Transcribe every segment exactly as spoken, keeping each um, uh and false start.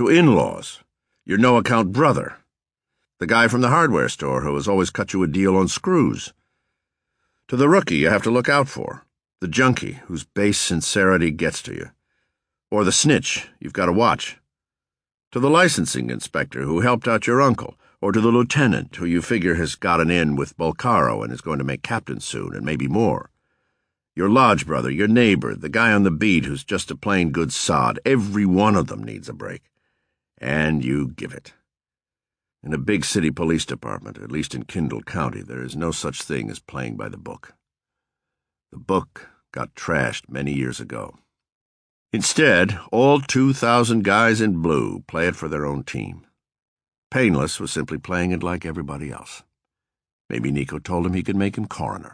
To in-laws, your no-account brother, the guy from the hardware store who has always cut you a deal on screws. To the rookie you have to look out for, the junkie whose base sincerity gets to you, or the snitch you've got to watch. To the licensing inspector who helped out your uncle, or to the lieutenant who you figure has got an in with Bolcaro and is going to make captain soon, and maybe more. Your lodge brother, your neighbor, the guy on the beat who's just a plain good sod, every one of them needs a break. And you give it. In a big city police department, at least in Kindle County, there is no such thing as playing by the book. The book got trashed many years ago. Instead, all two thousand guys in blue play it for their own team. Painless was simply playing it like everybody else. Maybe Nico told him he could make him coroner.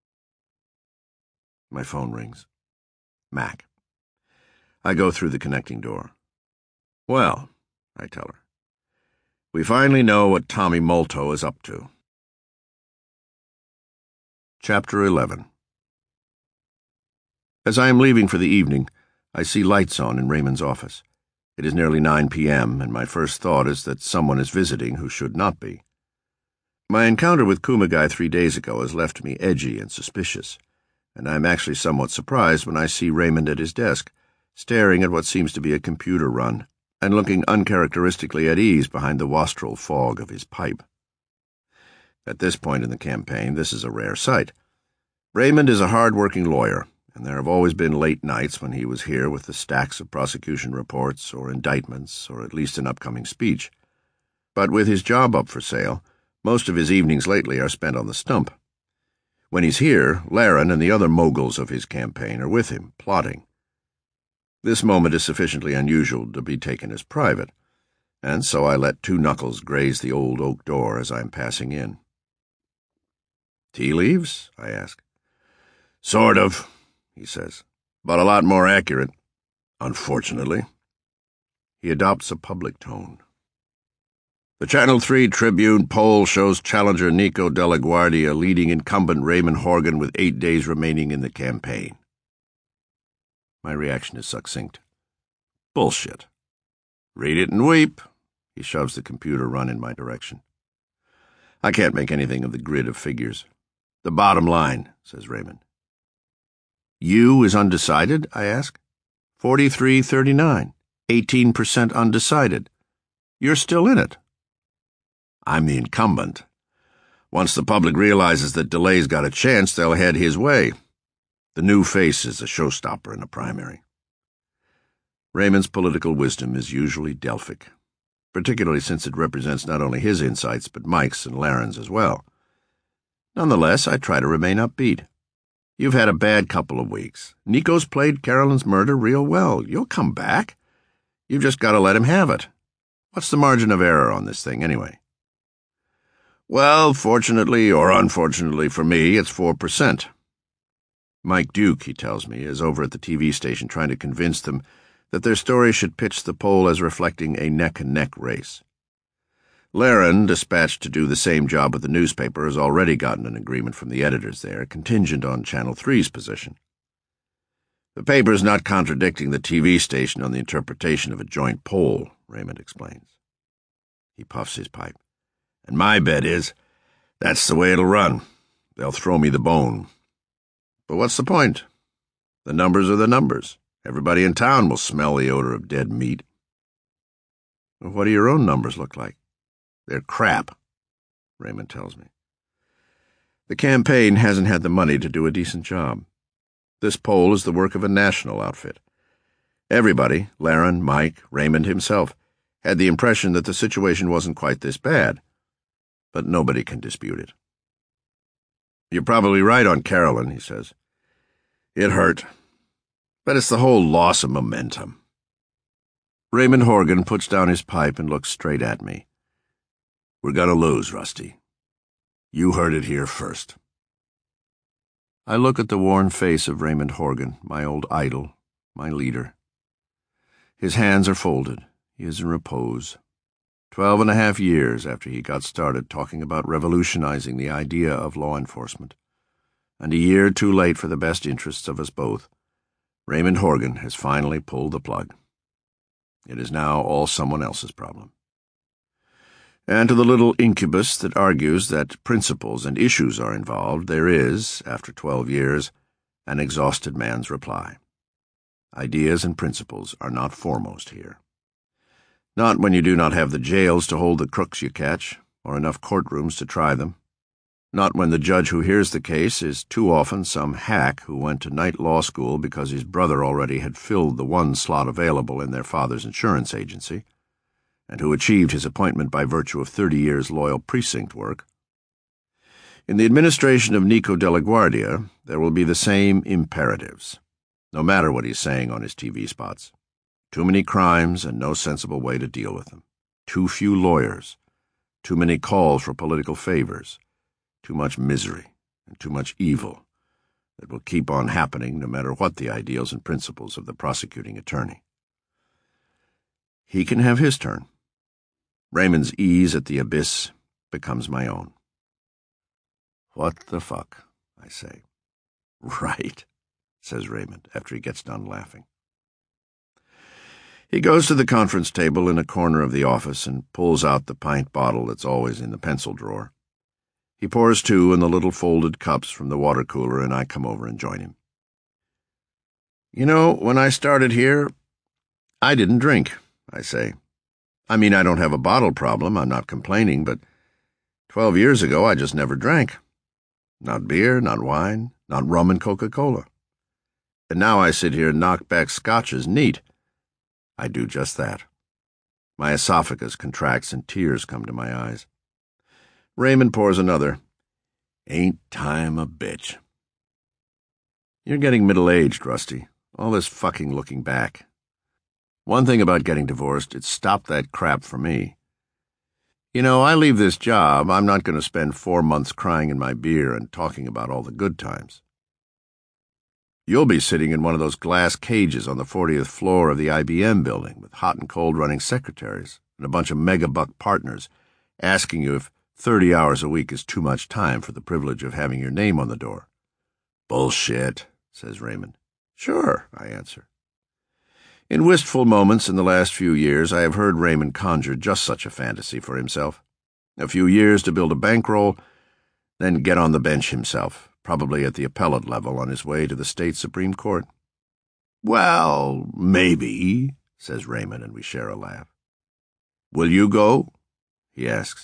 My phone rings. Mac. I go through the connecting door. Well, I tell her, we finally know what Tommy Molto is up to. Chapter eleven. As I am leaving for the evening, I see lights on in Raymond's office. It is nearly nine p.m., and my first thought is that someone is visiting who should not be. My encounter with Kumagai three days ago has left me edgy and suspicious, and I am actually somewhat surprised when I see Raymond at his desk, staring at what seems to be a computer run, and looking uncharacteristically at ease behind the wastrel fog of his pipe. At this point in the campaign, this is a rare sight. Raymond is a hard-working lawyer, and there have always been late nights when he was here with the stacks of prosecution reports or indictments or at least an upcoming speech. But with his job up for sale, most of his evenings lately are spent on the stump. When he's here, Laren and the other moguls of his campaign are with him, plotting. This moment is sufficiently unusual to be taken as private, and so I let two knuckles graze the old oak door as I am passing in. "Tea leaves?" I ask. "Sort of," he says, "but a lot more accurate, unfortunately." He adopts a public tone. "The Channel three Tribune poll shows challenger Nico Della Guardia leading incumbent Raymond Horgan with eight days remaining in the campaign." My reaction is succinct. "Bullshit." "Read it and weep." He shoves the computer run in my direction. I can't make anything of the grid of figures. "The bottom line," says Raymond. "You is undecided?" I ask. forty-three thirty-nine, eighteen percent undecided. You're still in it." "I'm the incumbent. Once the public realizes that DeLay's got a chance, they'll head his way. The new face is a showstopper in a primary." Raymond's political wisdom is usually Delphic, particularly since it represents not only his insights but Mike's and Laren's as well. Nonetheless, I try to remain upbeat. "You've had a bad couple of weeks. Nico's played Carolyn's murder real well. You'll come back. You've just got to let him have it. What's the margin of error on this thing, anyway?" "Well, fortunately or unfortunately for me, it's four percent. Mike Duke, he tells me, is over at the T V station trying to convince them that their story should pitch the poll as reflecting a neck-and-neck race. Laren, dispatched to do the same job with the newspaper, has already gotten an agreement from the editors there, contingent on Channel three's position. The paper's not contradicting the T V station on the interpretation of a joint poll, Raymond explains. He puffs his pipe. "And my bet is, that's the way it'll run. They'll throw me the bone. But what's the point? The numbers are the numbers. Everybody in town will smell the odor of dead meat." "What do your own numbers look like?" "They're crap," Raymond tells me. The campaign hasn't had the money to do a decent job. This poll is the work of a national outfit. Everybody, Laren, Mike, Raymond himself, had the impression that the situation wasn't quite this bad, but nobody can dispute it. "You're probably right on Carolyn," he says. "It hurt. But it's the whole loss of momentum." Raymond Horgan puts down his pipe and looks straight at me. "We're gonna lose, Rusty. You heard it here first." I look at the worn face of Raymond Horgan, my old idol, my leader. His hands are folded. He is in repose. Twelve and a half years after he got started talking about revolutionizing the idea of law enforcement, and a year too late for the best interests of us both, Raymond Horgan has finally pulled the plug. It is now all someone else's problem. And to the little incubus that argues that principles and issues are involved, there is, after twelve years, an exhausted man's reply. Ideas and principles are not foremost here. Not when you do not have the jails to hold the crooks you catch, or enough courtrooms to try them. Not when the judge who hears the case is too often some hack who went to night law school because his brother already had filled the one slot available in their father's insurance agency, and who achieved his appointment by virtue of thirty years' loyal precinct work. In the administration of Nico de la Guardia, there will be the same imperatives, no matter what he's saying on his T V spots. Too many crimes and no sensible way to deal with them. Too few lawyers. Too many calls for political favors. Too much misery and too much evil that will keep on happening no matter what the ideals and principles of the prosecuting attorney. He can have his turn. Raymond's ease at the abyss becomes my own. What the fuck, I say. Right, says Raymond after he gets done laughing. He goes to the conference table in a corner of the office and pulls out the pint bottle that's always in the pencil drawer. He pours two in the little folded cups from the water cooler, and I come over and join him. You know, when I started here, I didn't drink, I say. I mean, I don't have a bottle problem, I'm not complaining, but twelve years ago I just never drank. Not beer, not wine, not rum and Coca-Cola. And now I sit here and knock back scotches neat. I do just that. My esophagus contracts and tears come to my eyes. Raymond pours another. Ain't time a bitch. You're getting middle-aged, Rusty. All this fucking looking back. One thing about getting divorced, it stopped that crap for me. You know, I leave this job, I'm not going to spend four months crying in my beer and talking about all the good times. You'll be sitting in one of those glass cages on the fortieth floor of the I B M building with hot and cold running secretaries and a bunch of megabuck partners asking you if thirty hours a week is too much time for the privilege of having your name on the door. Bullshit, says Raymond. Sure, I answer. In wistful moments in the last few years, I have heard Raymond conjure just such a fantasy for himself. A few years to build a bankroll, then get on the bench himself, probably at the appellate level on his way to the state Supreme Court. Well, maybe, says Raymond, and we share a laugh. Will you go? He asks.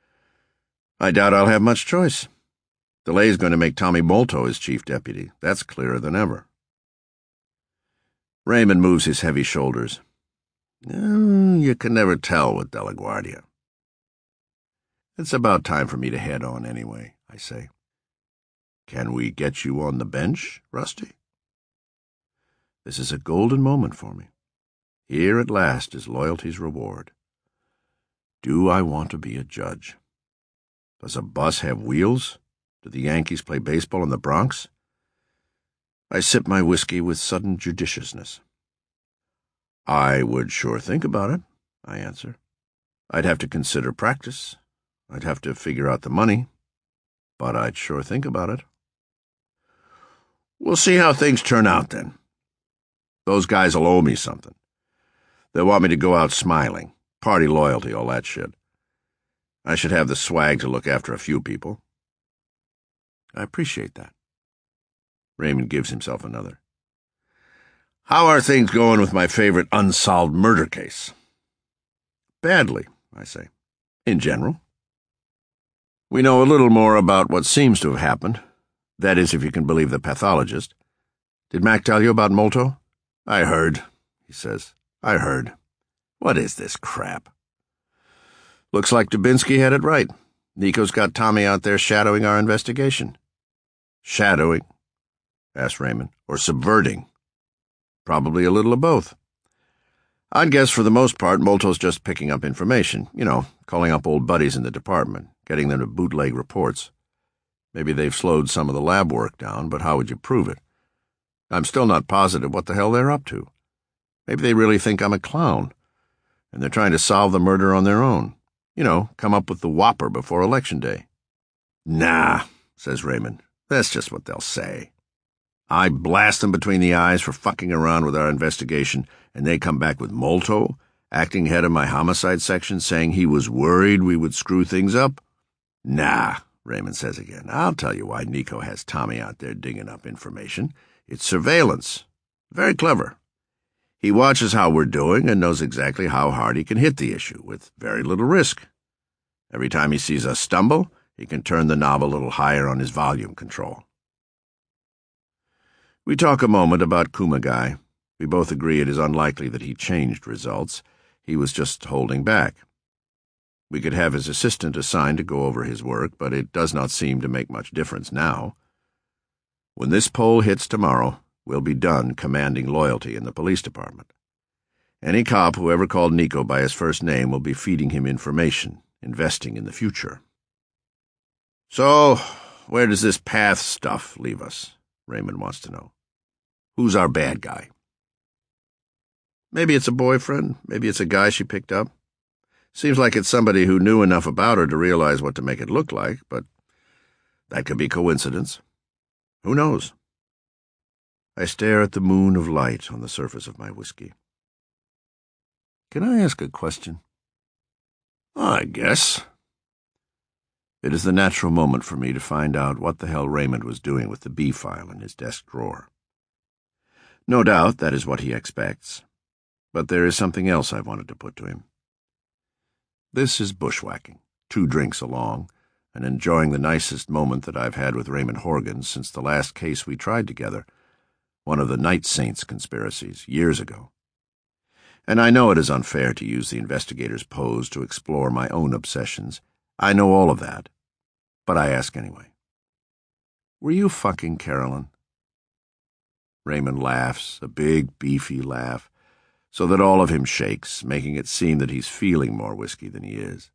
I doubt I'll have much choice. DeLay's going to make Tommy Molto his chief deputy. That's clearer than ever. Raymond moves his heavy shoulders. Oh, you can never tell with De La Guardia. It's about time for me to head on anyway, I say. Can we get you on the bench, Rusty? This is a golden moment for me. Here at last is loyalty's reward. Do I want to be a judge? Does a bus have wheels? Do the Yankees play baseball in the Bronx? I sip my whiskey with sudden judiciousness. I would sure think about it, I answer. I'd have to consider practice. I'd have to figure out the money. But I'd sure think about it. We'll see how things turn out, then. Those guys will owe me something. They'll want me to go out smiling. Party loyalty, all that shit. I should have the swag to look after a few people. I appreciate that. Raymond gives himself another. How are things going with my favorite unsolved murder case? Badly, I say. In general. We know a little more about what seems to have happened. That is, if you can believe the pathologist. Did Mac tell you about Molto? I heard, he says. I heard. What is this crap? Looks like Dubinsky had it right. Nico's got Tommy out there shadowing our investigation. Shadowing? Asked Raymond. Or subverting? Probably a little of both. I'd guess for the most part Molto's just picking up information, you know, calling up old buddies in the department, getting them to bootleg reports. Maybe they've slowed some of the lab work down, but how would you prove it? I'm still not positive what the hell they're up to. Maybe they really think I'm a clown, and they're trying to solve the murder on their own. You know, come up with the whopper before Election Day. Nah, says Raymond. That's just what they'll say. I blast them between the eyes for fucking around with our investigation, and they come back with Molto, acting head of my homicide section, saying he was worried we would screw things up? Nah, Raymond says again. I'll tell you why Nico has Tommy out there digging up information. It's surveillance. Very clever. He watches how we're doing and knows exactly how hard he can hit the issue, with very little risk. Every time he sees us stumble, he can turn the knob a little higher on his volume control. We talk a moment about Kumagai. We both agree it is unlikely that he changed results. He was just holding back. We could have his assistant assigned to go over his work, but it does not seem to make much difference now. When this poll hits tomorrow, we'll be done commanding loyalty in the police department. Any cop who ever called Nico by his first name will be feeding him information, investing in the future. So, where does this path stuff leave us? Raymond wants to know. Who's our bad guy? Maybe it's a boyfriend, maybe it's a guy she picked up. Seems like it's somebody who knew enough about her to realize what to make it look like, but that could be coincidence. Who knows? I stare at the moon of light on the surface of my whiskey. Can I ask a question? I guess. It is the natural moment for me to find out what the hell Raymond was doing with the B file in his desk drawer. No doubt that is what he expects, but there is something else I wanted to put to him. This is bushwhacking, two drinks along, and enjoying the nicest moment that I've had with Raymond Horgan since the last case we tried together, one of the Night Saints conspiracies, years ago. And I know it is unfair to use the investigator's pose to explore my own obsessions. I know all of that, but I ask anyway. Were you fucking Carolyn? Raymond laughs, a big, beefy laugh, so that all of him shakes, making it seem that he's feeling more whiskey than he is.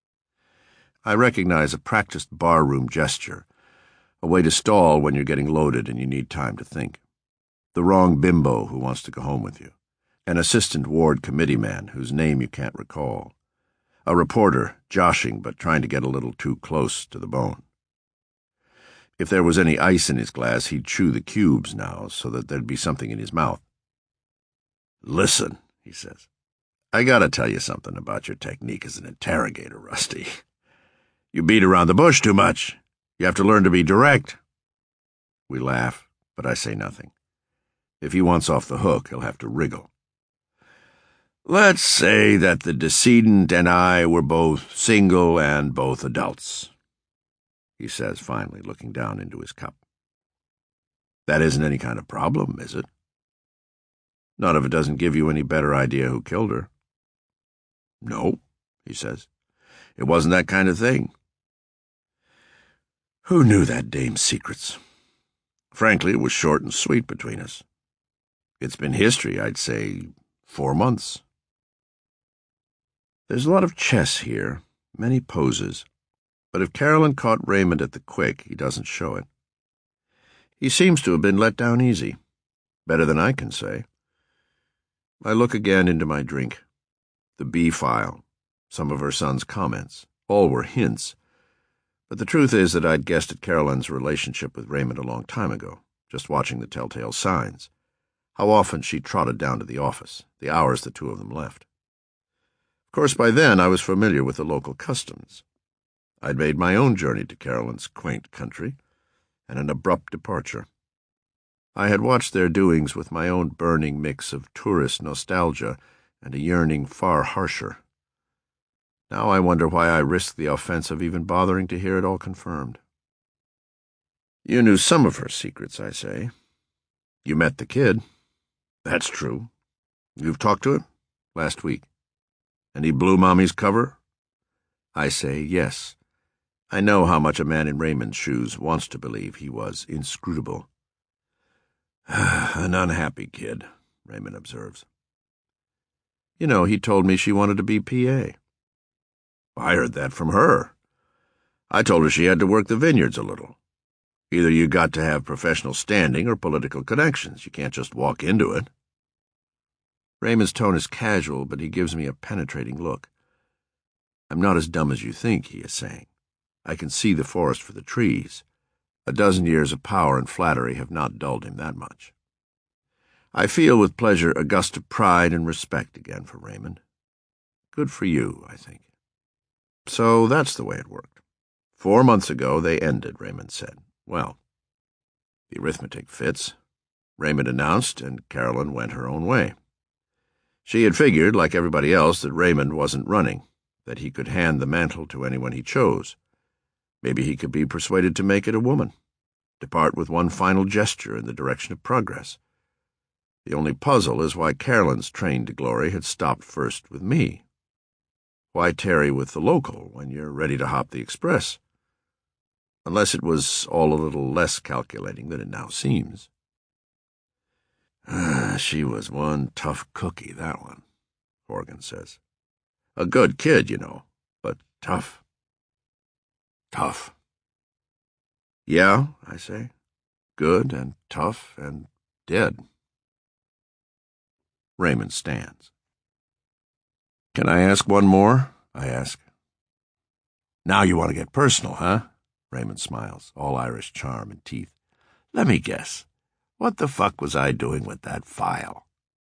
I recognize a practiced barroom gesture, a way to stall when you're getting loaded and you need time to think. The wrong bimbo who wants to go home with you, an assistant ward committee man whose name you can't recall, a reporter joshing but trying to get a little too close to the bone. If there was any ice in his glass, he'd chew the cubes now so that there'd be something in his mouth. Listen, he says, I gotta tell you something about your technique as an interrogator, Rusty. You beat around the bush too much. You have to learn to be direct. We laugh, but I say nothing. If he wants off the hook, he'll have to wriggle. Let's say that the decedent and I were both single and both adults, he says finally, looking down into his cup. That isn't any kind of problem, is it? Not if it doesn't give you any better idea who killed her. No, he says. It wasn't that kind of thing. Who knew that dame's secrets? Frankly, it was short and sweet between us. It's been history, I'd say, four months. There's a lot of chess here, many poses, but if Carolyn caught Raymond at the quick, he doesn't show it. He seems to have been let down easy, better than I can say. I look again into my drink. The B file, some of her son's comments, all were hints, but the truth is that I'd guessed at Carolyn's relationship with Raymond a long time ago, just watching the telltale signs, how often she trotted down to the office, the hours the two of them left. Of course, by then I was familiar with the local customs. I'd made my own journey to Carolyn's quaint country, and an abrupt departure. I had watched their doings with my own burning mix of tourist nostalgia and a yearning far harsher. Now I wonder why I risked the offense of even bothering to hear it all confirmed. You knew some of her secrets, I say. You met the kid. That's true. You've talked to him? Last week. And he blew Mommy's cover? I say yes. I know how much a man in Raymond's shoes wants to believe he was inscrutable. An unhappy kid, Raymond observes. You know, he told me she wanted to be P A. I heard that from her. I told her she had to work the vineyards a little. Either you got to have professional standing or political connections. You can't just walk into it. Raymond's tone is casual, but he gives me a penetrating look. I'm not as dumb as you think, he is saying. I can see the forest for the trees. A dozen years of power and flattery have not dulled him that much. I feel with pleasure a gust of pride and respect again for Raymond. Good for you, I think. So that's the way it worked. Four months ago they ended, Raymond said. Well, the arithmetic fits. Raymond announced, and Carolyn went her own way. She had figured, like everybody else, that Raymond wasn't running, that he could hand the mantle to anyone he chose. Maybe he could be persuaded to make it a woman, depart with one final gesture in the direction of progress. The only puzzle is why Carolyn's train to glory had stopped first with me. Why tarry with the local when you're ready to hop the express? Unless it was all a little less calculating than it now seems. Ah, she was one tough cookie, that one, Horgan says. A good kid, you know, but tough. Tough. Yeah, I say. Good and tough and dead. Raymond stands. Can I ask one more? I ask. Now you want to get personal, huh? Raymond smiles, all Irish charm and teeth. Let me guess. What the fuck was I doing with that file?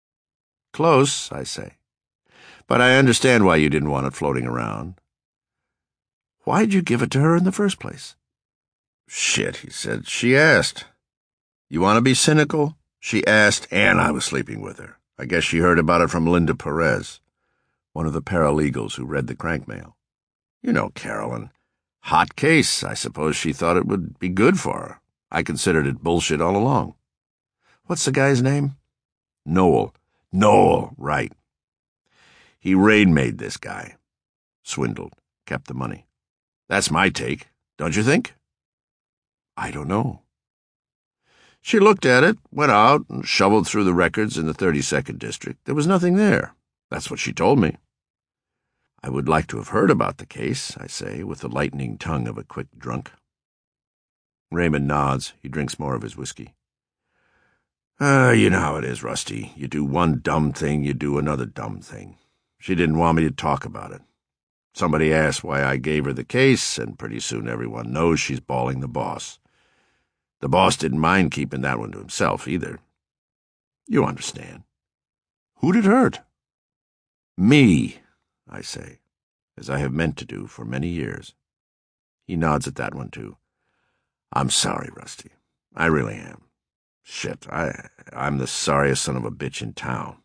Close, I say. But I understand why you didn't want it floating around. Why'd you give it to her in the first place? Shit, he said. She asked. You want to be cynical? She asked, and I was sleeping with her. I guess she heard about it from Linda Perez, one of the paralegals who read the crank mail. You know Carolyn. Hot case. I suppose she thought it would be good for her. I considered it bullshit all along. What's the guy's name? Noel. Noel, right. He raid-made this guy. Swindled. Kept the money. That's my take, don't you think? I don't know. She looked at it, went out, and shoveled through the records in the thirty-second District. There was nothing there. That's what she told me. I would like to have heard about the case, I say, with the lightning tongue of a quick drunk. Raymond nods. He drinks more of his whiskey. Ah, uh, you know how it is, Rusty. You do one dumb thing, you do another dumb thing. She didn't want me to talk about it. Somebody asked why I gave her the case, and pretty soon everyone knows she's balling the boss. The boss didn't mind keeping that one to himself, either. You understand. Who'd it hurt? Me, I say, as I have meant to do for many years. He nods at that one, too. I'm sorry, Rusty. I really am. Shit, I, I'm the sorriest son of a bitch in town.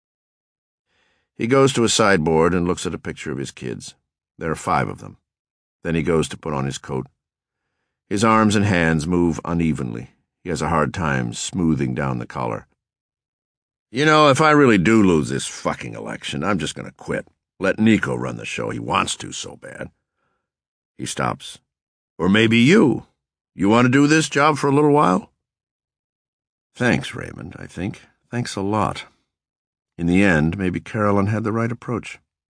He goes to a sideboard and looks at a picture of his kids. There are five of them. Then he goes to put on his coat. His arms and hands move unevenly. He has a hard time smoothing down the collar. You know, if I really do lose this fucking election, I'm just going to quit. Let Nico run the show. He wants to so bad. He stops. Or maybe you. You want to do this job for a little while? Thanks, Raymond, I think. Thanks a lot. In the end, maybe Carolyn had the right approach.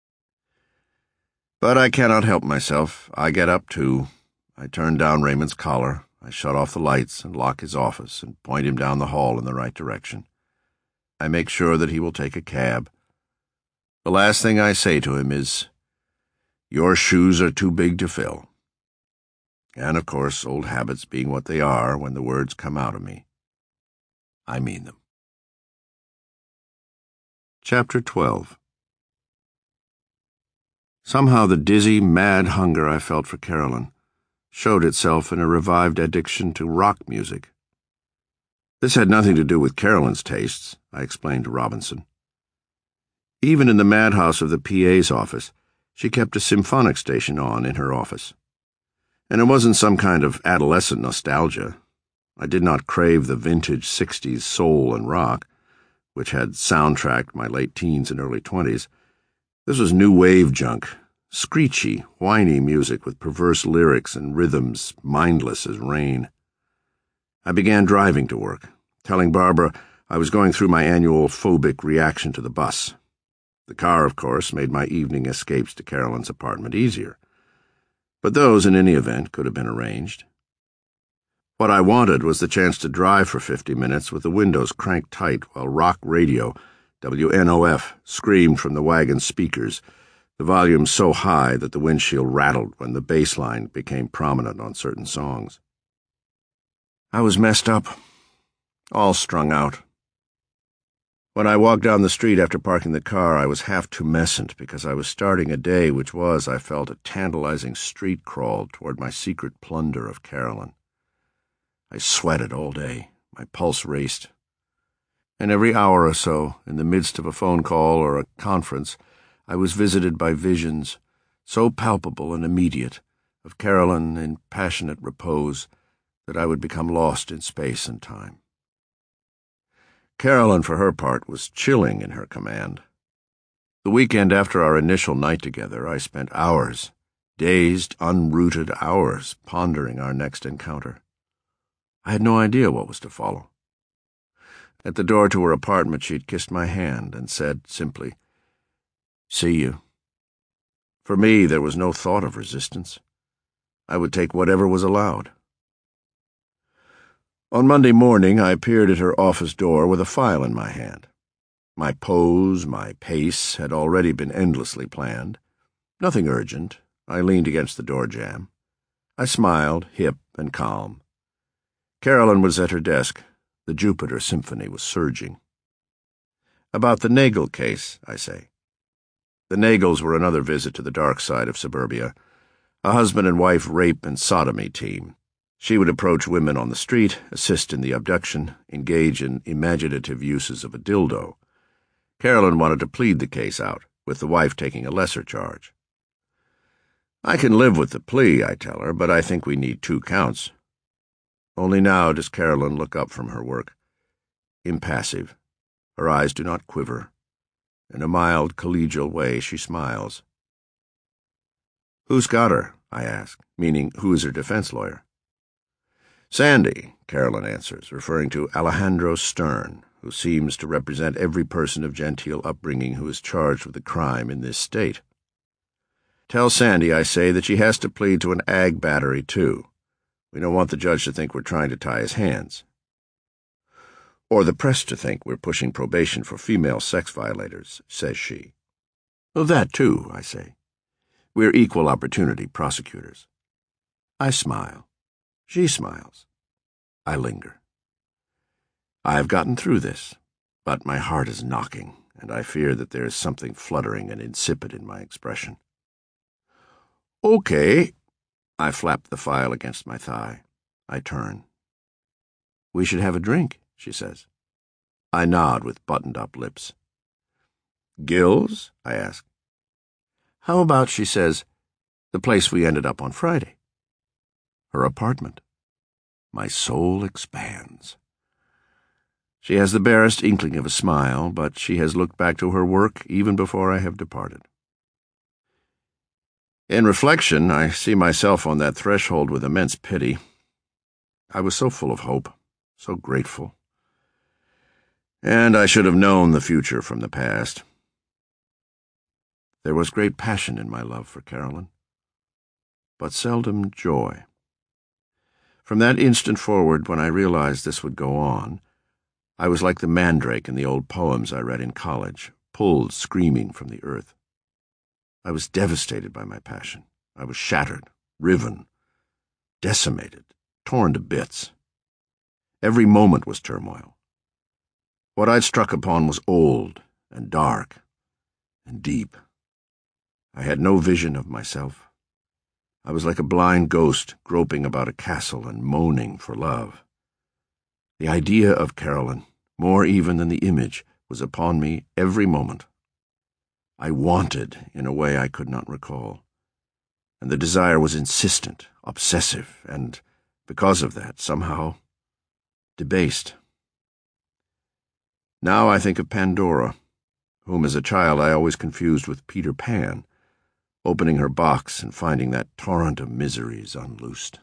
But I cannot help myself. I get up, too. I turn down Raymond's collar. I shut off the lights and lock his office and point him down the hall in the right direction. I make sure that he will take a cab. The last thing I say to him is, "Your shoes are too big to fill." And, of course, old habits being what they are, when the words come out of me, I mean them. Chapter twelve. Somehow the dizzy, mad hunger I felt for Carolyn showed itself in a revived addiction to rock music. This had nothing to do with Carolyn's tastes, I explained to Robinson. Even in the madhouse of the P A's office, she kept a symphonic station on in her office. And it wasn't some kind of adolescent nostalgia. I did not crave the vintage sixties soul and rock, which had soundtracked my late teens and early twenties. This was new wave junk, screechy, whiny music with perverse lyrics and rhythms mindless as rain. I began driving to work, telling Barbara I was going through my annual phobic reaction to the bus. The car, of course, made my evening escapes to Carolyn's apartment easier. But those, in any event, could have been arranged. What I wanted was the chance to drive for fifty minutes with the windows cranked tight while rock radio, W N O F, screamed from the wagon's speakers, the volume so high that the windshield rattled when the bass line became prominent on certain songs. I was messed up, all strung out. When I walked down the street after parking the car, I was half tumescent because I was starting a day which was, I felt, a tantalizing street crawl toward my secret plunder of Carolyn. I sweated all day. My pulse raced. And every hour or so, in the midst of a phone call or a conference, I was visited by visions, so palpable and immediate, of Carolyn in passionate repose that I would become lost in space and time. Carolyn, for her part, was chilling in her command. The weekend after our initial night together, I spent hours, dazed, unrooted hours, pondering our next encounter. I had no idea what was to follow. At the door to her apartment, she'd kissed my hand and said simply, "See you." For me, there was no thought of resistance. I would take whatever was allowed. On Monday morning, I appeared at her office door with a file in my hand. My pose, my pace, had already been endlessly planned. Nothing urgent. I leaned against the door jamb. I smiled, hip and calm. Carolyn was at her desk. The Jupiter Symphony was surging. "About the Nagel case," I say. The Nagels were another visit to the dark side of suburbia, a husband and wife rape and sodomy team. She would approach women on the street, assist in the abduction, engage in imaginative uses of a dildo. Carolyn wanted to plead the case out, with the wife taking a lesser charge. "I can live with the plea," I tell her, "but I think we need two counts." Only now does Carolyn look up from her work. Impassive. Her eyes do not quiver. In a mild, collegial way, she smiles. "Who's got her?" I ask, meaning who is her defense lawyer. "Sandy," Carolyn answers, referring to Alejandro Stern, who seems to represent every person of genteel upbringing who is charged with a crime in this state. "Tell Sandy," I say, "that she has to plead to an ag battery, too. We don't want the judge to think we're trying to tie his hands. Or the press to think we're pushing probation for female sex violators," says she. "Well, that, too," I say. "We're equal opportunity prosecutors." I smile. She smiles. I linger. I have gotten through this, but my heart is knocking, and I fear that there is something fluttering and insipid in my expression. "Okay." I flap the file against my thigh. I turn. "We should have a drink," she says. I nod with buttoned-up lips. "Gills?" I ask. "How about," she says, "the place we ended up on Friday?" Her apartment. My soul expands. She has the barest inkling of a smile, but she has looked back to her work even before I have departed. In reflection, I see myself on that threshold with immense pity. I was so full of hope, so grateful. And I should have known the future from the past. There was great passion in my love for Carolyn, but seldom joy. From that instant forward, when I realized this would go on, I was like the mandrake in the old poems I read in college, pulled screaming from the earth. I was devastated by my passion. I was shattered, riven, decimated, torn to bits. Every moment was turmoil. What I'd struck upon was old and dark and deep. I had no vision of myself. I was like a blind ghost groping about a castle and moaning for love. The idea of Carolyn, more even than the image, was upon me every moment. I wanted in a way I could not recall, and the desire was insistent, obsessive, and, because of that, somehow debased. Now I think of Pandora, whom as a child I always confused with Peter Pan, opening her box and finding that torrent of miseries unloosed.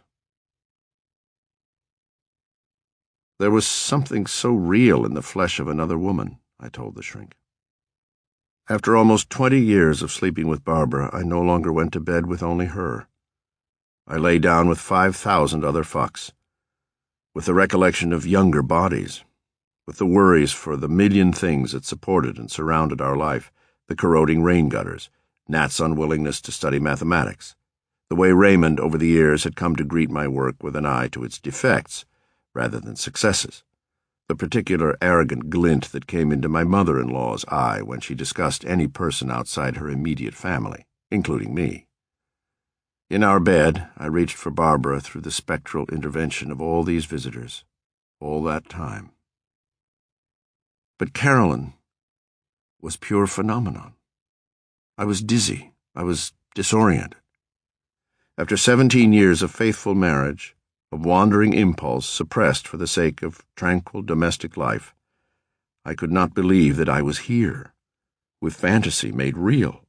There was something so real in the flesh of another woman, I told the shrink. After almost twenty years of sleeping with Barbara, I no longer went to bed with only her. I lay down with five thousand other fucks, with the recollection of younger bodies, with the worries for the million things that supported and surrounded our life, the corroding rain gutters, Nat's unwillingness to study mathematics, the way Raymond over the years had come to greet my work with an eye to its defects rather than successes, the particular arrogant glint that came into my mother-in-law's eye when she discussed any person outside her immediate family, including me. In our bed, I reached for Barbara through the spectral intervention of all these visitors, all that time. But Carolyn was pure phenomenon. I was dizzy. I was disoriented. After seventeen years of faithful marriage, of wandering impulse suppressed for the sake of tranquil domestic life, I could not believe that I was here, with fantasy made real.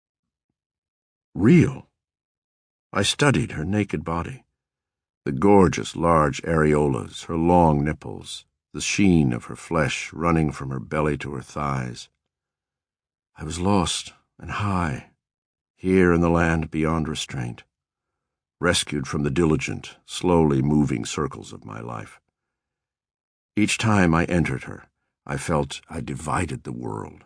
Real. I studied her naked body, the gorgeous large areolas, her long nipples, the sheen of her flesh running from her belly to her thighs. I was lost and high, here in the land beyond restraint, rescued from the diligent, slowly moving circles of my life. Each time I entered her, I felt I divided the world.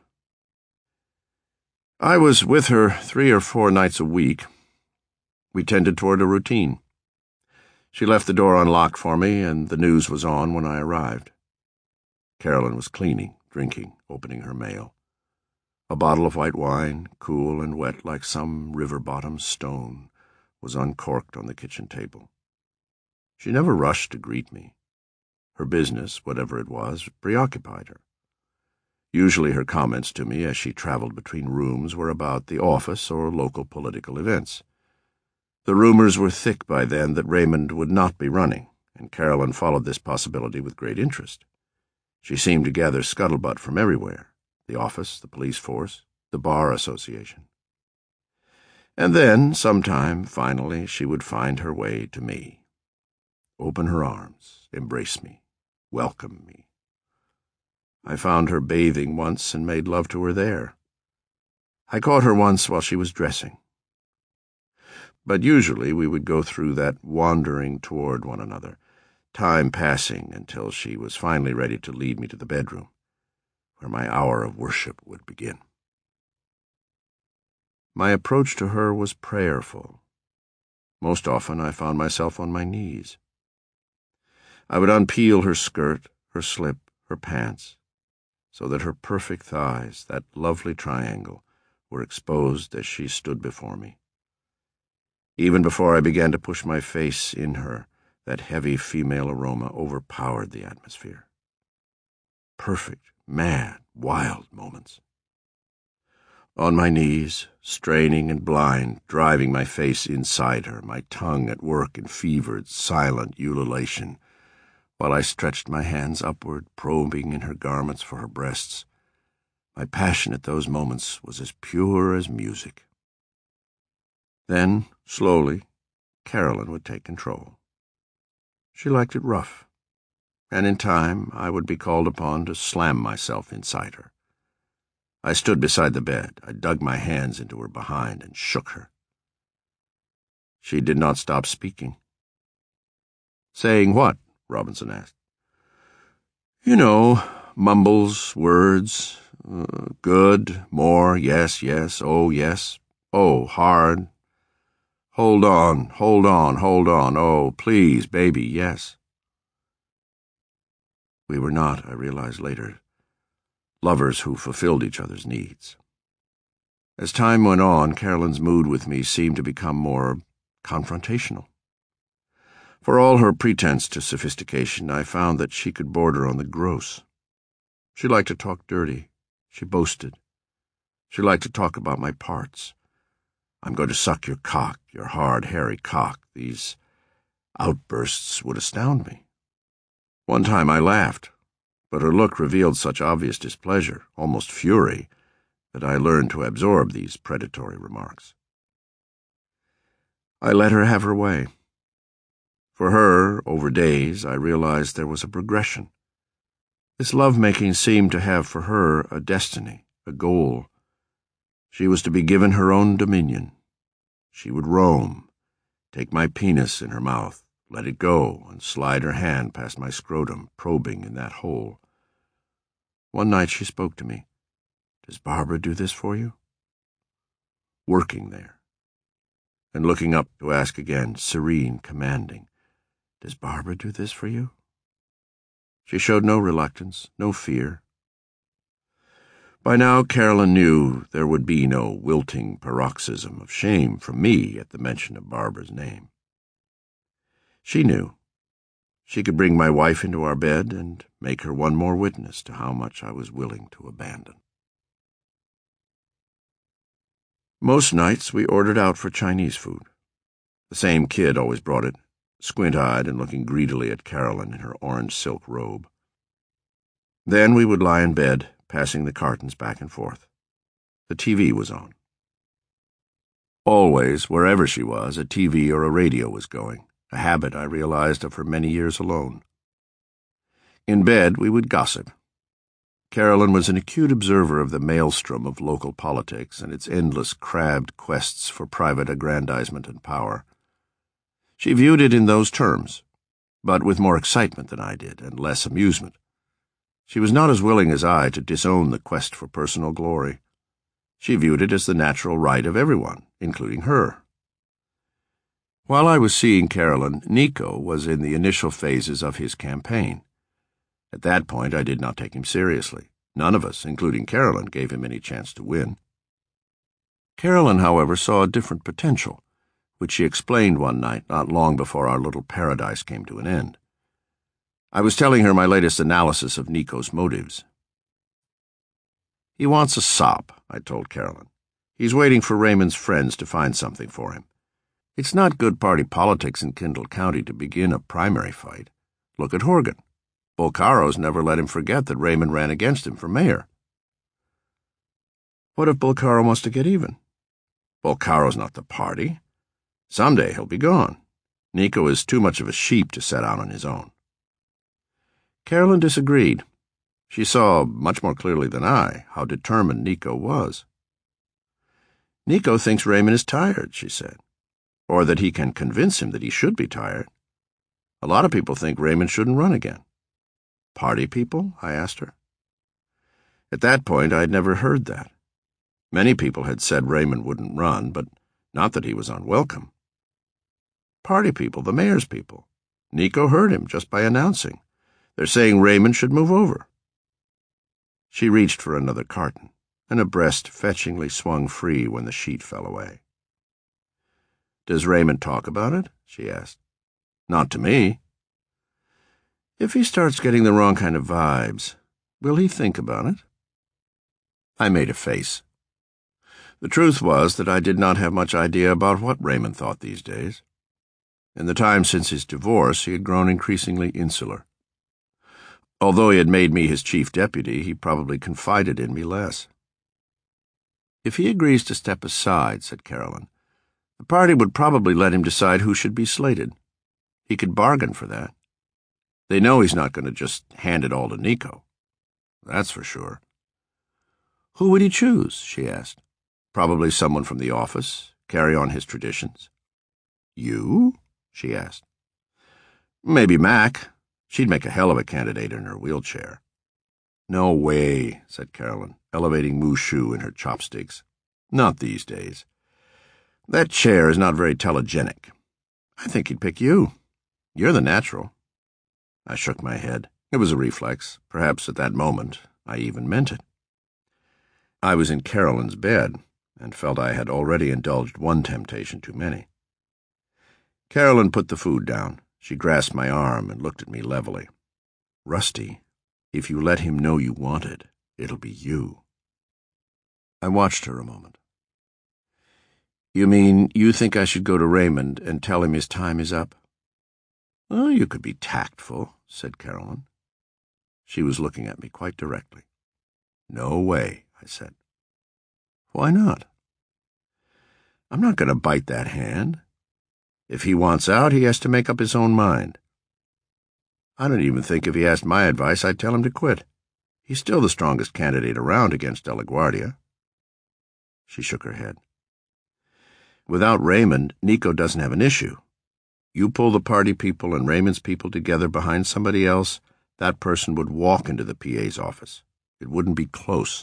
I was with her three or four nights a week. We tended toward a routine. She left the door unlocked for me, and the news was on when I arrived. Carolyn was cleaning, drinking, opening her mail. A bottle of white wine, cool and wet like some river-bottom stone, was uncorked on the kitchen table. She never rushed to greet me. Her business, whatever it was, preoccupied her. Usually her comments to me as she traveled between rooms were about the office or local political events. The rumors were thick by then that Raymond would not be running, and Carolyn followed this possibility with great interest. She seemed to gather scuttlebutt from everywhere, the office, the police force, the bar association. And then, sometime, finally, she would find her way to me. Open her arms, embrace me, welcome me. I found her bathing once and made love to her there. I caught her once while she was dressing. But usually we would go through that wandering toward one another, time passing until she was finally ready to lead me to the bedroom, where my hour of worship would begin. My approach to her was prayerful. Most often I found myself on my knees. I would unpeel her skirt, her slip, her pants, so that her perfect thighs, that lovely triangle, were exposed as she stood before me. Even before I began to push my face in her, that heavy female aroma overpowered the atmosphere. Perfect, mad, wild moments. On my knees, straining and blind, driving my face inside her, my tongue at work in fevered, silent ululation, while I stretched my hands upward, probing in her garments for her breasts. My passion at those moments was as pure as music. Then, slowly, Carolyn would take control. She liked it rough, and in time I would be called upon to slam myself inside her. I stood beside the bed. I dug my hands into her behind and shook her. She did not stop speaking. "Saying what?" Robinson asked. "You know, mumbles, words, uh, good, more, yes, yes, oh, yes, oh, hard. Hold on, hold on, hold on, oh, please, baby, yes." We were not, I realized later, lovers who fulfilled each other's needs. As time went on, Carolyn's mood with me seemed to become more confrontational. For all her pretense to sophistication, I found that she could border on the gross. She liked to talk dirty. She boasted. She liked to talk about my parts. "I'm going to suck your cock, your hard, hairy cock." These outbursts would astound me. One time I laughed, but her look revealed such obvious displeasure, almost fury, that I learned to absorb these predatory remarks. I let her have her way. For her, over days, I realized there was a progression. This love-making seemed to have for her a destiny, a goal. She was to be given her own dominion. She would roam, take my penis in her mouth, let it go, and slide her hand past my scrotum, probing in that hole. One night she spoke to me. "Does Barbara do this for you?" Working there. And looking up to ask again, serene, commanding, "Does Barbara do this for you?" She showed no reluctance, no fear. By now, Carolyn knew there would be no wilting paroxysm of shame from me at the mention of Barbara's name. She knew. She could bring my wife into our bed and make her one more witness to how much I was willing to abandon. Most nights we ordered out for Chinese food. The same kid always brought it, squint-eyed and looking greedily at Carolyn in her orange silk robe. Then we would lie in bed, passing the cartons back and forth. The T V was on. Always, wherever she was, a T V or a radio was going, a habit I realized of her many years alone. In bed, we would gossip. Carolyn was an acute observer of the maelstrom of local politics and its endless crabbed quests for private aggrandizement and power. She viewed it in those terms, but with more excitement than I did, and less amusement. She was not as willing as I to disown the quest for personal glory. She viewed it as the natural right of everyone, including her. While I was seeing Carolyn, Nico was in the initial phases of his campaign. At that point, I did not take him seriously. None of us, including Carolyn, gave him any chance to win. Carolyn, however, saw a different potential, which she explained one night not long before our little paradise came to an end. I was telling her my latest analysis of Nico's motives. He wants a sop, I told Carolyn. He's waiting for Raymond's friends to find something for him. It's not good party politics in Kendall County to begin a primary fight. Look at Horgan. Bolcaro's never let him forget that Raymond ran against him for mayor. What if Bolcaro wants to get even? Bolcaro's not the party. Someday he'll be gone. Nico is too much of a sheep to set out on his own. Carolyn disagreed. She saw, much more clearly than I, how determined Nico was. Nico thinks Raymond is tired, she said, or that he can convince him that he should be tired. A lot of people think Raymond shouldn't run again. Party people? I asked her. At that point, I had never heard that. Many people had said Raymond wouldn't run, but not that he was unwelcome. Party people, the mayor's people. Nico heard him just by announcing. They're saying Raymond should move over. She reached for another carton, and a breast fetchingly swung free when the sheet fell away. Does Raymond talk about it? She asked. Not to me. If he starts getting the wrong kind of vibes, will he think about it? I made a face. The truth was that I did not have much idea about what Raymond thought these days. In the time since his divorce, he had grown increasingly insular. Although he had made me his chief deputy, he probably confided in me less. If he agrees to step aside, said Carolyn, the party would probably let him decide who should be slated. He could bargain for that. They know he's not going to just hand it all to Nico. That's for sure. Who would he choose? She asked. Probably someone from the office, carry on his traditions. You? She asked. Maybe Mac. She'd make a hell of a candidate in her wheelchair. No way, said Carolyn, elevating Mushu in her chopsticks. Not these days. That chair is not very telegenic. I think he'd pick you. You're the natural. I shook my head. It was a reflex. Perhaps at that moment I even meant it. I was in Carolyn's bed and felt I had already indulged one temptation too many. Carolyn put the food down. She grasped my arm and looked at me levelly. Rusty, if you let him know you want it, it'll be you. I watched her a moment. You mean you think I should go to Raymond and tell him his time is up? Oh, you could be tactful, said Carolyn. She was looking at me quite directly. No way, I said. Why not? I'm not going to bite that hand. If he wants out, he has to make up his own mind. I don't even think if he asked my advice, I'd tell him to quit. He's still the strongest candidate around against De La Guardia. She shook her head. Without Raymond, Nico doesn't have an issue. You pull the party people and Raymond's people together behind somebody else, that person would walk into the P A's office. It wouldn't be close.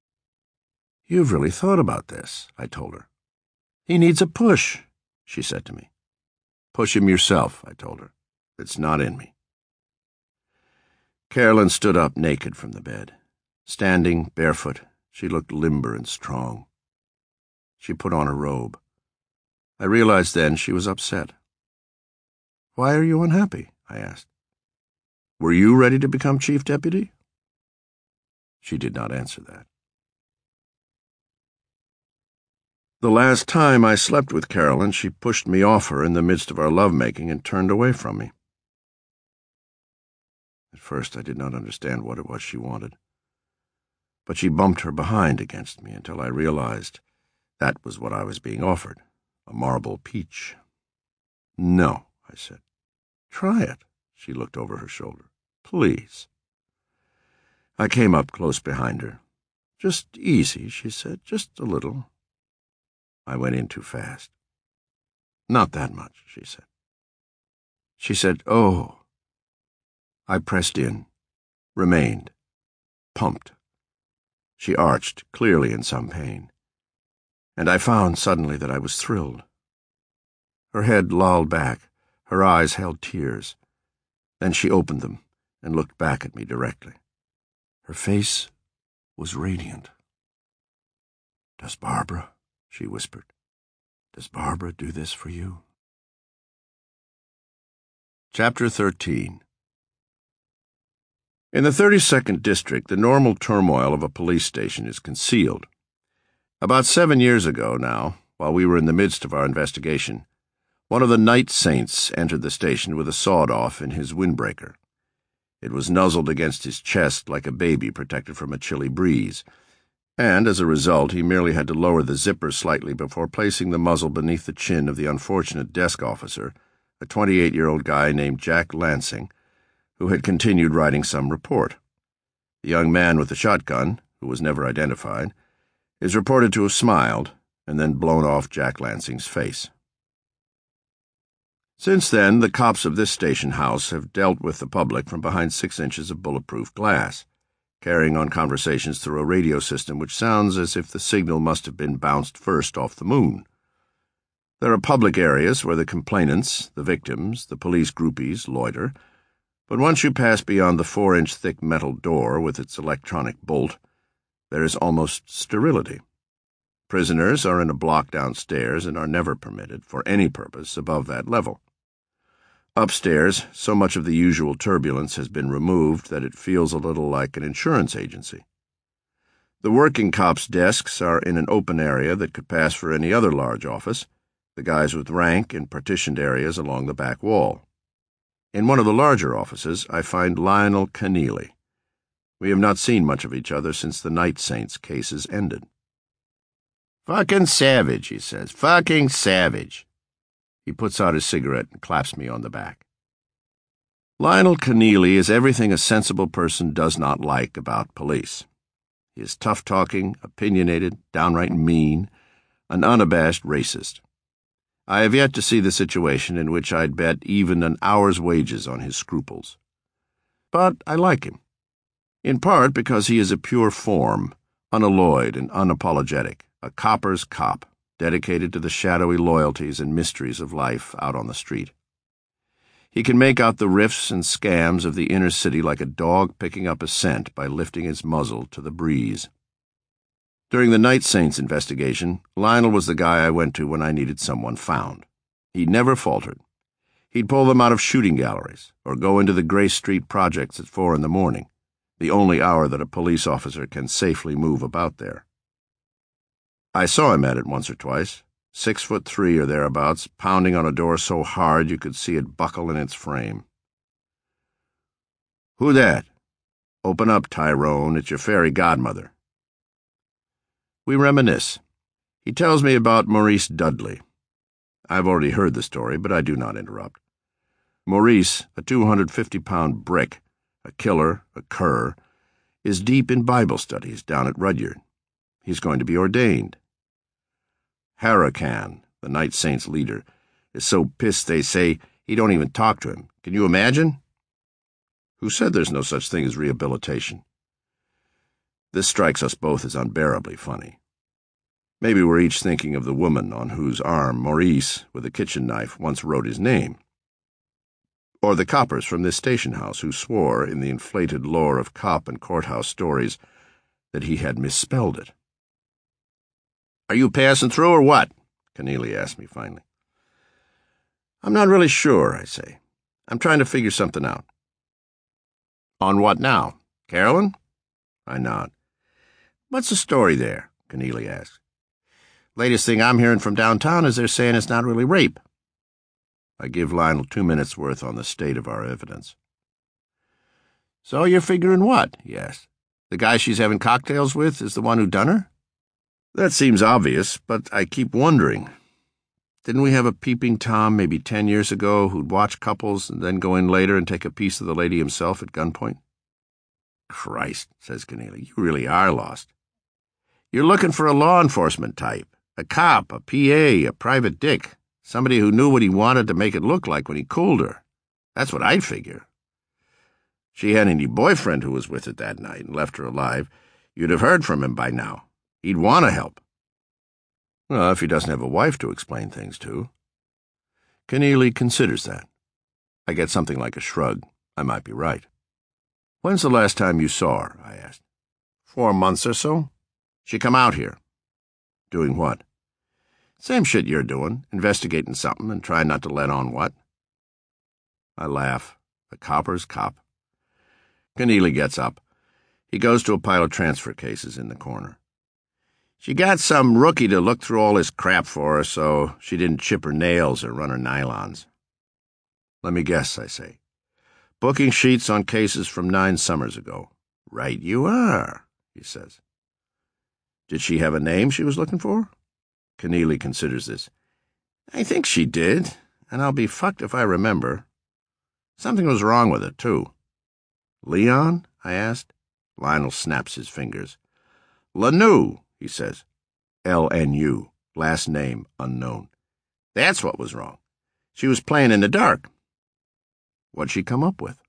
You've really thought about this, I told her. He needs a push, she said to me. Push him yourself, I told her. It's not in me. Carolyn stood up naked from the bed. Standing, barefoot, she looked limber and strong. She put on her robe. I realized then she was upset. "Why are you unhappy?" I asked. "Were you ready to become chief deputy?" She did not answer that. The last time I slept with Carolyn, she pushed me off her in the midst of our lovemaking and turned away from me. At first I did not understand what it was she wanted, but she bumped her behind against me until I realized that was what I was being offered, a marble peach. "No," I said. "Try it." She looked over her shoulder. "Please." I came up close behind her. "Just easy," she said, "just a little." I went in too fast. "Not that much," she said. She said, "Oh." I pressed in, remained, pumped. She arched, clearly in some pain, and I found suddenly that I was thrilled. Her head lolled back, her eyes held tears. Then she opened them and looked back at me directly. Her face was radiant. "Does Barbara," she whispered, "does Barbara do this for you?" Chapter thirteen. In the thirty-second District, the normal turmoil of a police station is concealed. About seven years ago now, while we were in the midst of our investigation, one of the night saints entered the station with a sawed-off in his windbreaker. It was nuzzled against his chest like a baby protected from a chilly breeze, and as a result he merely had to lower the zipper slightly before placing the muzzle beneath the chin of the unfortunate desk officer, a twenty-eight-year-old guy named Jack Lansing, who had continued writing some report. The young man with the shotgun, who was never identified, is reported to have smiled and then blown off Jack Lansing's face. Since then, the cops of this station house have dealt with the public from behind six inches of bulletproof glass, carrying on conversations through a radio system which sounds as if the signal must have been bounced first off the moon. There are public areas where the complainants, the victims, the police groupies loiter, but once you pass beyond the four-inch thick metal door with its electronic bolt, there is almost sterility. Prisoners are in a block downstairs and are never permitted, for any purpose, above that level. Upstairs, so much of the usual turbulence has been removed that it feels a little like an insurance agency. The working cops' desks are in an open area that could pass for any other large office, the guys with rank in partitioned areas along the back wall. In one of the larger offices, I find Lionel Keneally. We have not seen much of each other since the Night Saints cases ended. "Fucking savage," he says. "Fucking savage." He puts out his cigarette and claps me on the back. Lionel Keneally is everything a sensible person does not like about police. He is tough-talking, opinionated, downright mean, an unabashed racist. I have yet to see the situation in which I'd bet even an hour's wages on his scruples. But I like him, in part because he is a pure form, unalloyed and unapologetic, a copper's cop, dedicated to the shadowy loyalties and mysteries of life out on the street. He can make out the rifts and scams of the inner city like a dog picking up a scent by lifting his muzzle to the breeze. During the Night Saints investigation, Lionel was the guy I went to when I needed someone found. He never faltered. He'd pull them out of shooting galleries, or go into the Grace Street projects at four in the morning, the only hour that a police officer can safely move about there. I saw him at it once or twice, six foot three or thereabouts, pounding on a door so hard you could see it buckle in its frame. "Who that? Open up, Tyrone, it's your fairy godmother." We reminisce. He tells me about Maurice Dudley. I've already heard the story, but I do not interrupt. Maurice, a two hundred fifty pound brick, a killer, a cur, is deep in Bible studies down at Rudyard. He's going to be ordained. Harakan, the Night Saints leader, is so pissed they say he don't even talk to him. Can you imagine? Who said there's no such thing as rehabilitation? This strikes us both as unbearably funny. Maybe we're each thinking of the woman on whose arm Maurice, with a kitchen knife, once wrote his name. Or the coppers from this station house who swore, in the inflated lore of cop and courthouse stories, that he had misspelled it. "Are you passing through or what?" Keneally asked me finally. "I'm not really sure," I say. "I'm trying to figure something out." "On what now? Carolyn?" I nod. "What's the story there?" Keneally asks. "Latest thing I'm hearing from downtown is they're saying it's not really rape." I give Lionel two minutes' worth on the state of our evidence. "So you're figuring what?" he asks. "The guy she's having cocktails with is the one who done her?" That seems obvious, but I keep wondering. Didn't we have a peeping Tom maybe ten years ago who'd watch couples and then go in later and take a piece of the lady himself at gunpoint? "Christ," says Keneally, "you really are lost. You're looking for a law enforcement type, a cop, a P A, a private dick, somebody who knew what he wanted to make it look like when he cooled her. That's what I'd figure. She had any boyfriend who was with her that night and left her alive, you'd have heard from him by now. He'd want to help." Well, if he doesn't have a wife to explain things to. Keneally considers that. I get something like a shrug. I might be right. "When's the last time you saw her?" I asked. "Four months or so. She come out here." "Doing what?" "Same shit you're doing, investigating something and trying not to let on what." I laugh. The copper's cop. Keneally gets up. He goes to a pile of transfer cases in the corner. "She got some rookie to look through all this crap for her so she didn't chip her nails or run her nylons." "Let me guess," I say. "Booking sheets on cases from nine summers ago." "Right you are," he says. "Did she have a name she was looking for?" Keneally considers this. "I think she did, and I'll be fucked if I remember. Something was wrong with it, too." "Leon?" I asked. Lionel snaps his fingers. "Lanu," he says. L N U, last name unknown. "That's what was wrong. She was playing in the dark." "What'd she come up with?"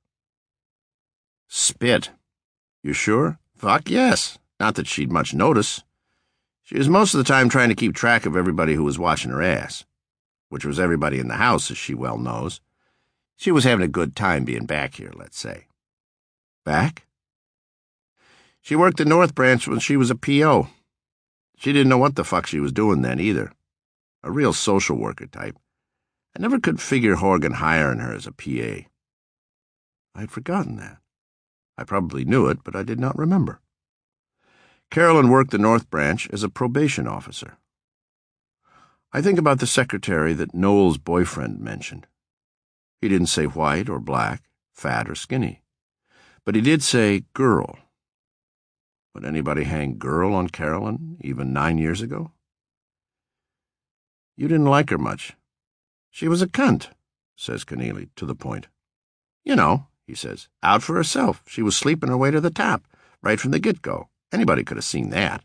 "Spit." "You sure?" "Fuck yes. Not that she'd much notice. She was most of the time trying to keep track of everybody who was watching her ass, which was everybody in the house, as she well knows. She was having a good time being back here, let's say." "Back?" "She worked the North Branch when she was a P O. She didn't know what the fuck she was doing then, either. A real social worker type. I never could figure Horgan hiring her as a P A. I'd forgotten that. I probably knew it, but I did not remember. Carolyn worked the North Branch as a probation officer. I think about the secretary that Noel's boyfriend mentioned. He didn't say white or black, fat or skinny. But he did say girl. Would anybody hang girl on Carolyn, even nine years ago? "You didn't like her much." "She was a cunt," says Keneally, to the point. "You know," he says, "out for herself. She was sleeping her way to the top, right from the get-go. Anybody could have seen that."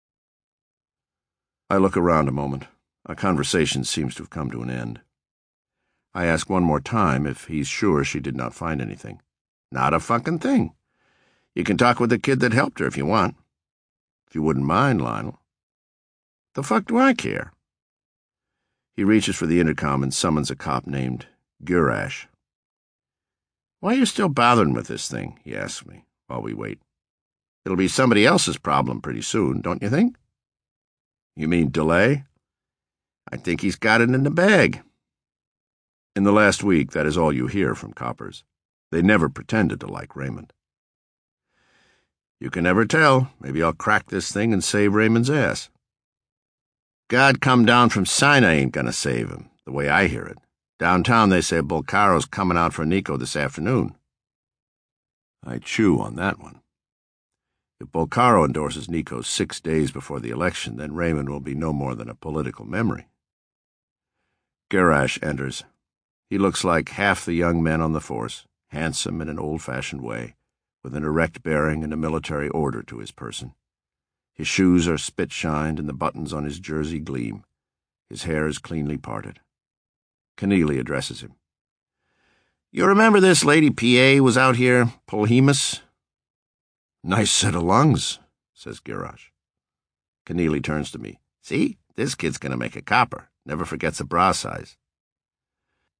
I look around a moment. Our conversation seems to have come to an end. I ask one more time if he's sure she did not find anything. "Not a fucking thing. You can talk with the kid that helped her if you want." "If you wouldn't mind, Lionel." "The fuck do I care?" He reaches for the intercom and summons a cop named Gurash. "Why are you still bothering with this thing?" he asks me while we wait. "It'll be somebody else's problem pretty soon, don't you think?" "You mean delay?" "I think he's got it in the bag." In the last week, that is all you hear from coppers. They never pretended to like Raymond. You can never tell. Maybe I'll crack this thing and save Raymond's ass. God come down from Sinai ain't gonna save him, the way I hear it. Downtown they say Bolcaro's coming out for Nico this afternoon. I chew on that one. If Bolcaro endorses Nico six days before the election, then Raymond will be no more than a political memory. Garash enters. He looks like half the young men on the force, handsome in an old-fashioned way, with an erect bearing and a military order to his person. His shoes are spit-shined and the buttons on his jersey gleam. His hair is cleanly parted. Keneally addresses him. "You remember this lady P A was out here, Polhemus?" "Nice set of lungs," says Garash. Keneally turns to me. "See, this kid's gonna make a copper. Never forgets a bra size."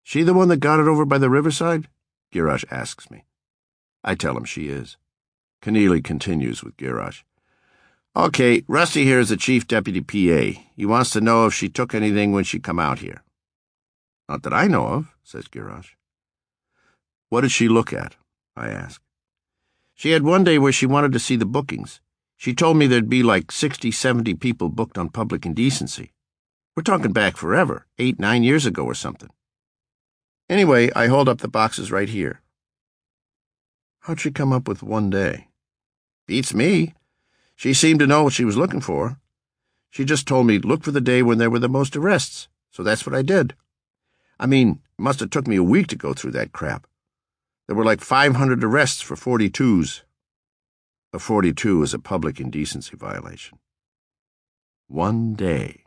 She the one that got it over by the riverside? Girash asks me. I tell him she is. Keneally continues with Girash. Okay, Rusty here is the chief deputy P A. He wants to know if she took anything when she come out here. Not that I know of, says Girash. What did she look at? I ask. She had one day where she wanted to see the bookings. She told me there'd be like sixty, seventy people booked on Public Indecency. We're talking back forever, eight, nine years ago or something. Anyway, I hold up the boxes right here. How'd she come up with one day? Beats me. She seemed to know what she was looking for. She just told me, look for the day when there were the most arrests, so that's what I did. I mean, it must have took me a week to go through that crap. There were like five hundred arrests for forty-twos. A forty-two is a public indecency violation. One day.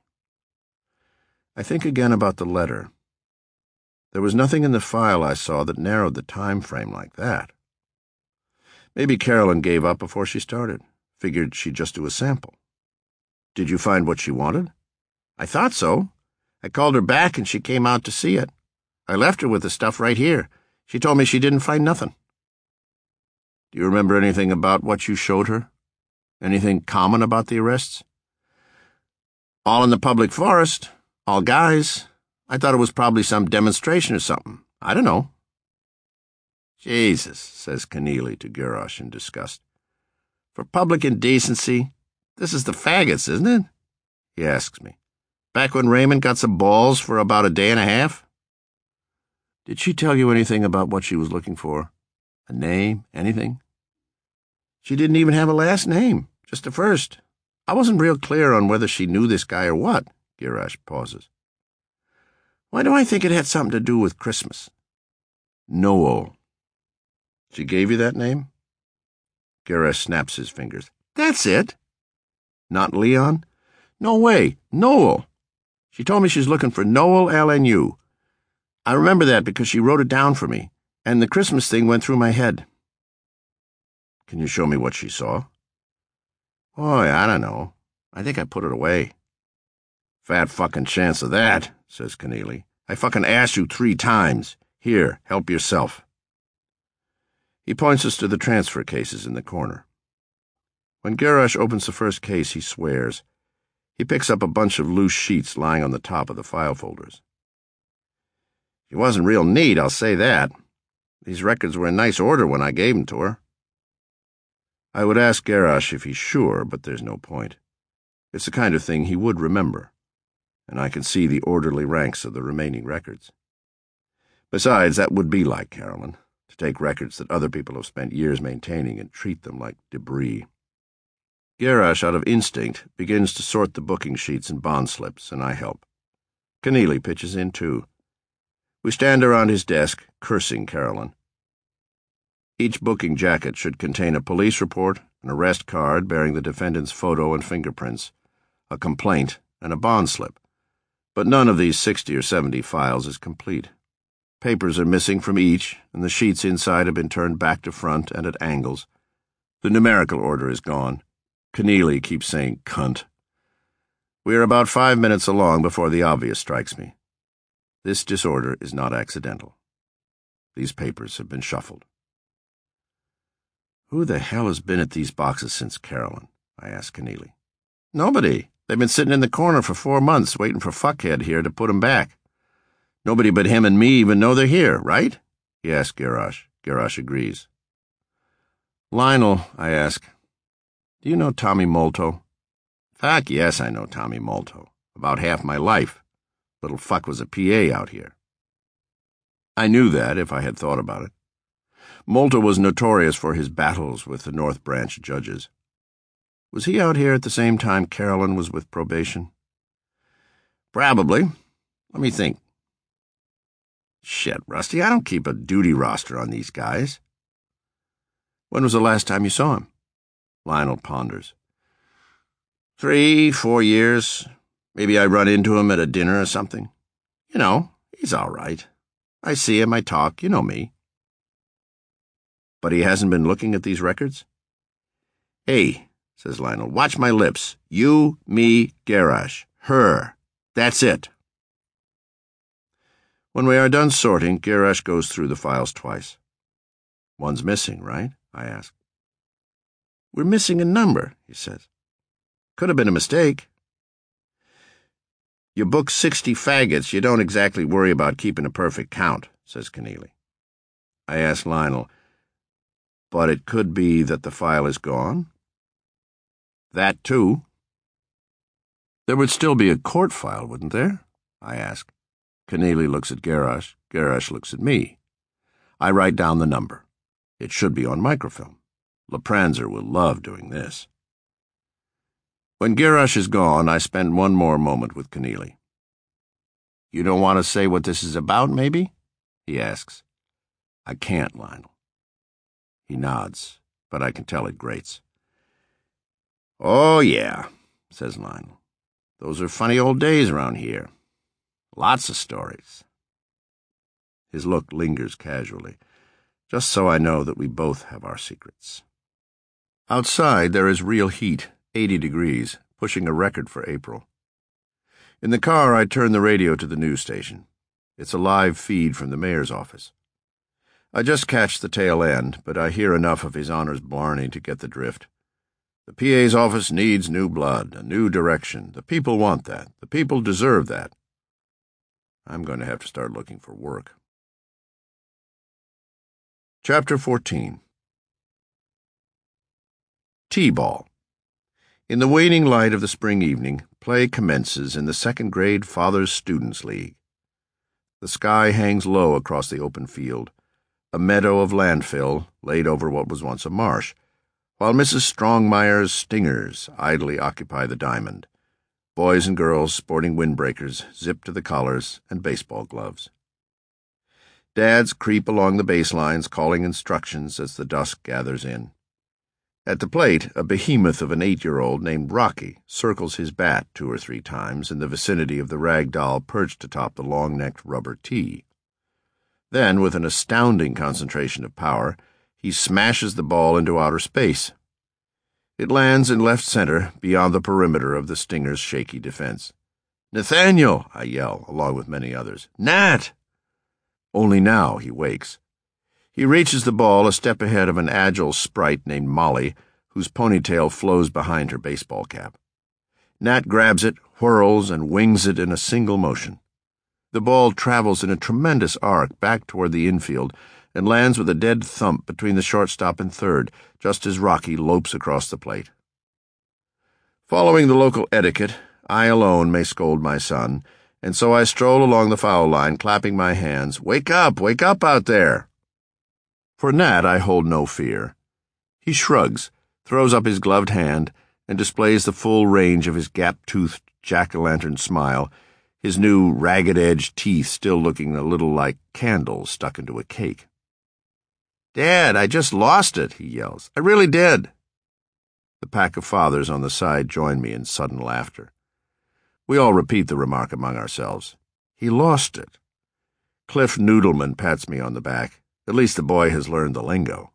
I think again about the letter. There was nothing in the file I saw that narrowed the time frame like that. Maybe Carolyn gave up before she started. Figured she'd just do a sample. Did you find what she wanted? I thought so. I called her back and she came out to see it. I left her with the stuff right here. She told me she didn't find nothing. Do you remember anything about what you showed her? Anything common about the arrests? All in the public forest. All guys. I thought it was probably some demonstration or something. I don't know. Jesus, says Keneally to Girash in disgust. For public indecency, this is the faggots, isn't it? He asks me. Back when Raymond got some balls for about a day and a half? Did she tell you anything about what she was looking for? A name? Anything? She didn't even have a last name, just a first. I wasn't real clear on whether she knew this guy or what. Girash pauses. Why do I think it had something to do with Christmas? Noel. She gave you that name? Girash snaps his fingers. That's it. Not Leon? No way. Noel. She told me she's looking for Noel L N U. I remember that because she wrote it down for me, and the Christmas thing went through my head. Can you show me what she saw? Boy, I don't know. I think I put it away. Fat fucking chance of that, says Keneally. I fucking asked you three times. Here, help yourself. He points us to the transfer cases in the corner. When Girash opens the first case, he swears. He picks up a bunch of loose sheets lying on the top of the file folders. She wasn't real neat, I'll say that. These records were in nice order when I gave them to her. I would ask Girash if he's sure, but there's no point. It's the kind of thing he would remember, and I can see the orderly ranks of the remaining records. Besides, that would be like Carolyn, to take records that other people have spent years maintaining and treat them like debris. Girash, out of instinct, begins to sort the booking sheets and bond slips, and I help. Keneally pitches in, too. We stand around his desk, cursing Carolyn. Each booking jacket should contain a police report, an arrest card bearing the defendant's photo and fingerprints, a complaint, and a bond slip. But none of these sixty or seventy files is complete. Papers are missing from each, and the sheets inside have been turned back to front and at angles. The numerical order is gone. Keneally keeps saying, cunt. We are about five minutes along before the obvious strikes me. This disorder is not accidental. These papers have been shuffled. Who the hell has been at these boxes since Carolyn? I asked Keneally. Nobody. They've been sitting in the corner for four months waiting for Fuckhead here to put 'em back. Nobody but him and me even know they're here, right? He asked Girash. Girash agrees. Lionel, I ask, do you know Tommy Molto? Fuck yes, I know Tommy Molto. About half my life. Little fuck was a P A out here. I knew that if I had thought about it. Molto was notorious for his battles with the North Branch judges. Was he out here at the same time Carolyn was with probation? Probably. Let me think. Shit, Rusty, I don't keep a duty roster on these guys. When was the last time you saw him? Lionel ponders. Three, four years. Maybe I run into him at a dinner or something. You know, he's all right. I see him, I talk, you know me. But he hasn't been looking at these records? Hey, says Lionel, watch my lips. You, me, Girash. Her. That's it. When we are done sorting, Garash goes through the files twice. One's missing, right? I ask. We're missing a number, he says. Could have been a mistake. You book sixty faggots, you don't exactly worry about keeping a perfect count, says Keneally. I ask Lionel, but it could be that the file is gone? That too. There would still be a court file, wouldn't there? I ask. Keneally looks at Garash. Garash looks at me. I write down the number. It should be on microfilm. Lepranzer will love doing this. When Garash is gone, I spend one more moment with Keneally. You don't want to say what this is about, maybe? He asks. I can't, Lionel. He nods, but I can tell it grates. Oh, yeah, says Lionel. Those are funny old days around here. Lots of stories. His look lingers casually, just so I know that we both have our secrets. Outside, there is real heat, eighty degrees, pushing a record for April. In the car, I turn the radio to the news station. It's a live feed from the mayor's office. I just catch the tail end, but I hear enough of His Honor's blarney to get the drift. The P A's office needs new blood, a new direction. The people want that. The people deserve that. I'm going to have to start looking for work. Chapter fourteen. T-ball. In the waning light of the spring evening, play commences in the second grade Fathers Students' League. The sky hangs low across the open field, a meadow of landfill laid over what was once a marsh, while Missus Strongmire's Stingers idly occupy the diamond, boys and girls sporting windbreakers zipped to the collars and baseball gloves. Dads creep along the baselines calling instructions as the dusk gathers in. At the plate, a behemoth of an eight-year-old named Rocky circles his bat two or three times in the vicinity of the rag doll perched atop the long-necked rubber tee. Then, with an astounding concentration of power, he smashes the ball into outer space. It lands in left center, beyond the perimeter of the Stinger's shaky defense. "Nathaniel!" I yell, along with many others. "Nat!" Only now he wakes. He reaches the ball a step ahead of an agile sprite named Molly, whose ponytail flows behind her baseball cap. Nat grabs it, whirls, and wings it in a single motion. The ball travels in a tremendous arc back toward the infield and lands with a dead thump between the shortstop and third, just as Rocky lopes across the plate. Following the local etiquette, I alone may scold my son, and so I stroll along the foul line, clapping my hands. "Wake up! Wake up out there!" For Nat, I hold no fear. He shrugs, throws up his gloved hand, and displays the full range of his gap-toothed jack-o'-lantern smile, his new ragged-edged teeth still looking a little like candles stuck into a cake. "Dad, I just lost it," he yells. "I really did." The pack of fathers on the side join me in sudden laughter. We all repeat the remark among ourselves. He lost it. Cliff Noodleman pats me on the back. At least the boy has learned the lingo.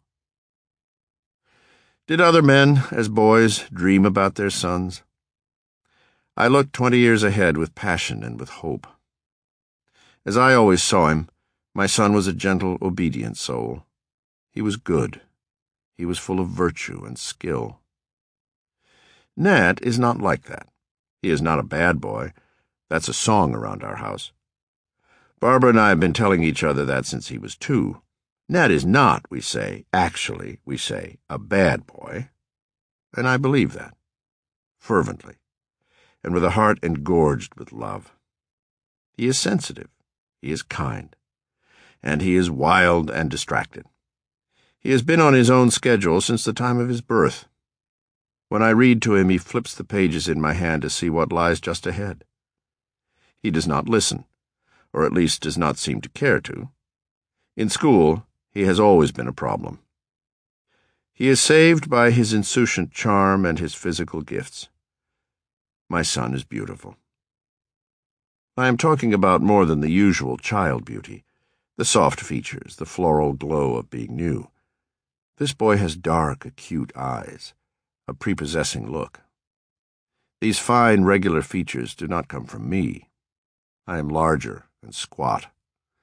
Did other men, as boys, dream about their sons? I looked twenty years ahead with passion and with hope. As I always saw him, my son was a gentle, obedient soul. He was good. He was full of virtue and skill. Nat is not like that. He is not a bad boy. That's a song around our house. Barbara and I have been telling each other that since he was two. Nat is not, we say, actually, we say, a bad boy. And I believe that, fervently, and with a heart engorged with love. He is sensitive, he is kind, and he is wild and distracted. He has been on his own schedule since the time of his birth. When I read to him, he flips the pages in my hand to see what lies just ahead. He does not listen, or at least does not seem to care to. In school, he has always been a problem. He is saved by his insouciant charm and his physical gifts. My son is beautiful. I am talking about more than the usual child beauty, the soft features, the floral glow of being new. This boy has dark, acute eyes, a prepossessing look. These fine, regular features do not come from me. I am larger and squat.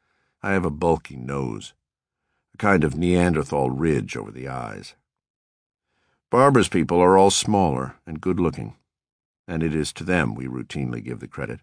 I have a bulky nose, a kind of Neanderthal ridge over the eyes. Barbara's people are all smaller and good-looking, and it is to them we routinely give the credit.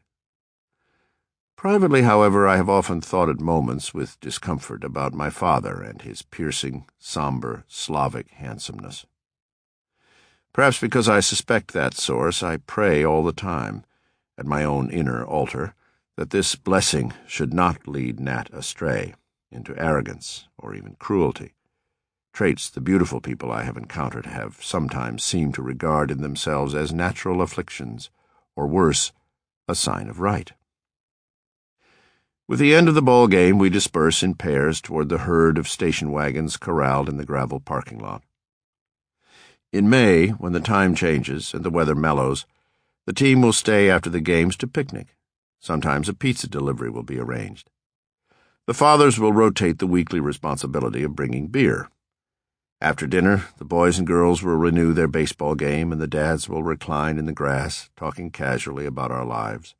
Privately, however, I have often thought at moments with discomfort about my father and his piercing, somber, Slavic handsomeness. Perhaps because I suspect that source, I pray all the time, at my own inner altar, that this blessing should not lead Nat astray into arrogance or even cruelty, traits the beautiful people I have encountered have sometimes seemed to regard in themselves as natural afflictions, or worse, a sign of right. With the end of the ball game, we disperse in pairs toward the herd of station wagons corralled in the gravel parking lot. In May, when the time changes and the weather mellows, the team will stay after the games to picnic. Sometimes a pizza delivery will be arranged. The fathers will rotate the weekly responsibility of bringing beer. After dinner, the boys and girls will renew their baseball game, and the dads will recline in the grass, talking casually about our lives.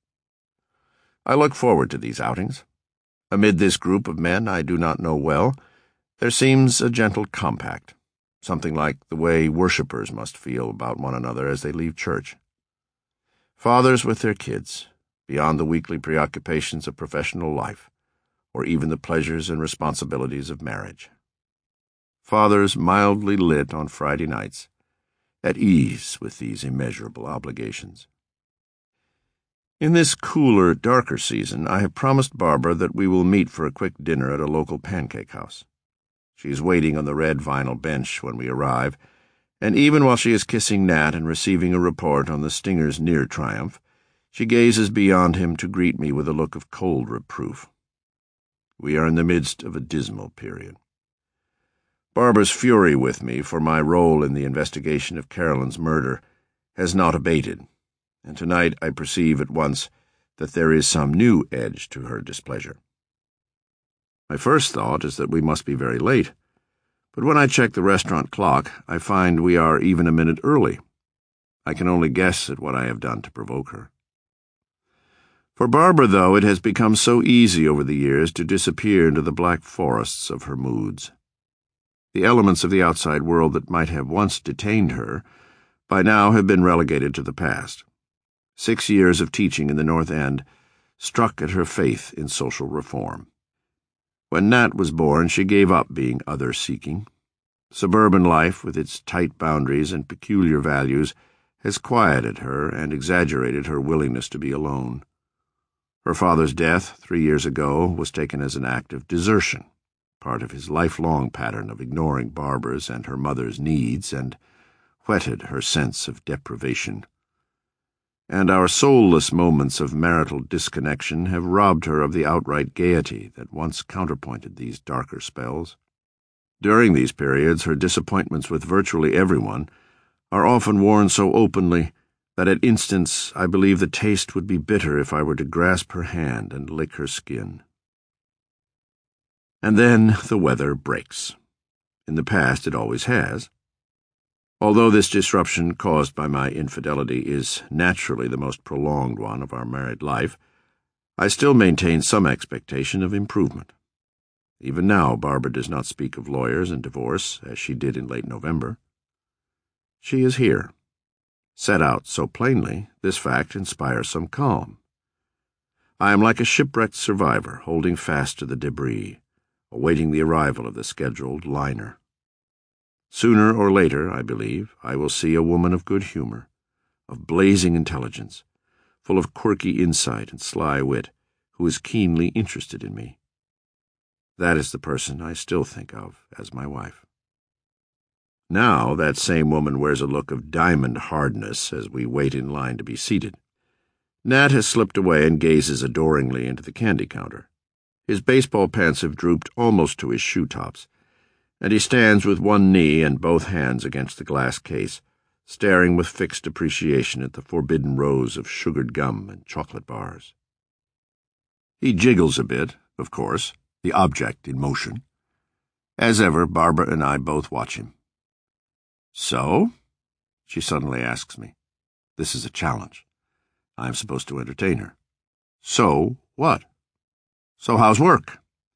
I look forward to these outings. Amid this group of men I do not know well, there seems a gentle compact, something like the way worshippers must feel about one another as they leave church. Fathers with their kids, beyond the weekly preoccupations of professional life, or even the pleasures and responsibilities of marriage. Fathers mildly lit on Friday nights, at ease with these immeasurable obligations. In this cooler, darker season, I have promised Barbara that we will meet for a quick dinner at a local pancake house. She is waiting on the red vinyl bench when we arrive, and even while she is kissing Nat and receiving a report on the Stinger's near triumph, she gazes beyond him to greet me with a look of cold reproof. We are in the midst of a dismal period. Barbara's fury with me for my role in the investigation of Carolyn's murder has not abated, and tonight I perceive at once that there is some new edge to her displeasure. My first thought is that we must be very late, but when I check the restaurant clock, I find we are even a minute early. I can only guess at what I have done to provoke her. For Barbara, though, it has become so easy over the years to disappear into the black forests of her moods. The elements of the outside world that might have once detained her by now have been relegated to the past. Six years of teaching in the North End struck at her faith in social reform. When Nat was born, she gave up being other-seeking. Suburban life, with its tight boundaries and peculiar values, has quieted her and exaggerated her willingness to be alone. Her father's death, three years ago, was taken as an act of desertion, part of his lifelong pattern of ignoring Barbara's and her mother's needs, and whetted her sense of deprivation. And our soulless moments of marital disconnection have robbed her of the outright gaiety that once counterpointed these darker spells. During these periods, her disappointments with virtually everyone are often worn so openly that at instants I believe the taste would be bitter if I were to grasp her hand and lick her skin. And then the weather breaks. In the past it always has. Although this disruption caused by my infidelity is naturally the most prolonged one of our married life, I still maintain some expectation of improvement. Even now Barbara does not speak of lawyers and divorce, as she did in late November. She is here. Set out so plainly, this fact inspires some calm. I am like a shipwrecked survivor holding fast to the debris, awaiting the arrival of the scheduled liner. Sooner or later, I believe, I will see a woman of good humor, of blazing intelligence, full of quirky insight and sly wit, who is keenly interested in me. That is the person I still think of as my wife. Now that same woman wears a look of diamond hardness as we wait in line to be seated. Nat has slipped away and gazes adoringly into the candy counter. His baseball pants have drooped almost to his shoe tops, and he stands with one knee and both hands against the glass case, staring with fixed appreciation at the forbidden rows of sugared gum and chocolate bars. He jiggles a bit, of course, the object in motion. As ever, Barbara and I both watch him. "So?" she suddenly asks me. This is a challenge. I am supposed to entertain her. "So what?" "So how's work?"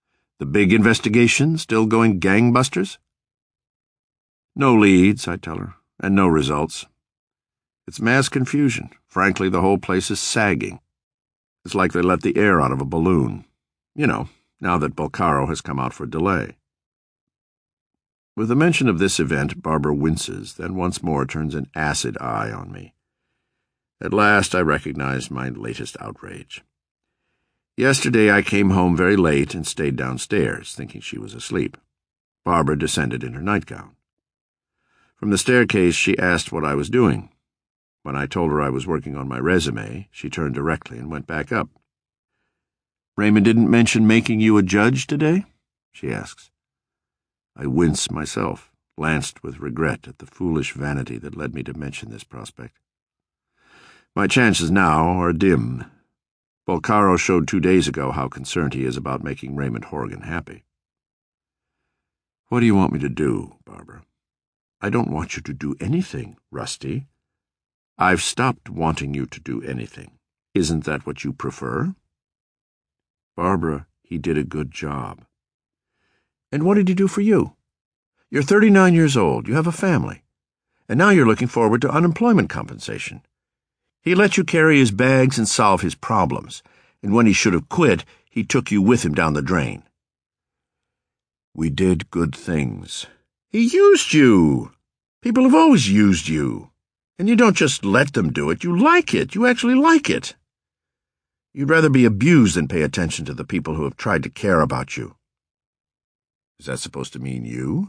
The big investigation still going gangbusters? No leads, I tell her, and no results. It's mass confusion. Frankly, the whole place is sagging. It's like they let the air out of a balloon. You know, now that Bolcaro has come out for delay. With the mention of this event, Barbara winces, then once more turns an acid eye on me. At last I recognized my latest outrage. Yesterday I came home very late and stayed downstairs, thinking she was asleep. Barbara descended in her nightgown. From the staircase she asked what I was doing. When I told her I was working on my resume, she turned directly and went back up. "Raymond didn't mention making you a judge today?" she asks. I wince myself, lanced with regret at the foolish vanity that led me to mention this prospect. My chances now are dim. Bolcaro showed two days ago how concerned he is about making Raymond Horgan happy. "What do you want me to do, Barbara?" "I don't want you to do anything, Rusty." "I've stopped wanting you to do anything. Isn't that what you prefer?" "Barbara, he did a good job." "And what did he do for you? You're thirty-nine years old, you have a family, and now you're looking forward to unemployment compensation. He let you carry his bags and solve his problems, and when he should have quit, he took you with him down the drain." "We did good things." "He used you. People have always used you. And you don't just let them do it, you like it. You actually like it. You'd rather be abused than pay attention to the people who have tried to care about you." "Is that supposed to mean you?"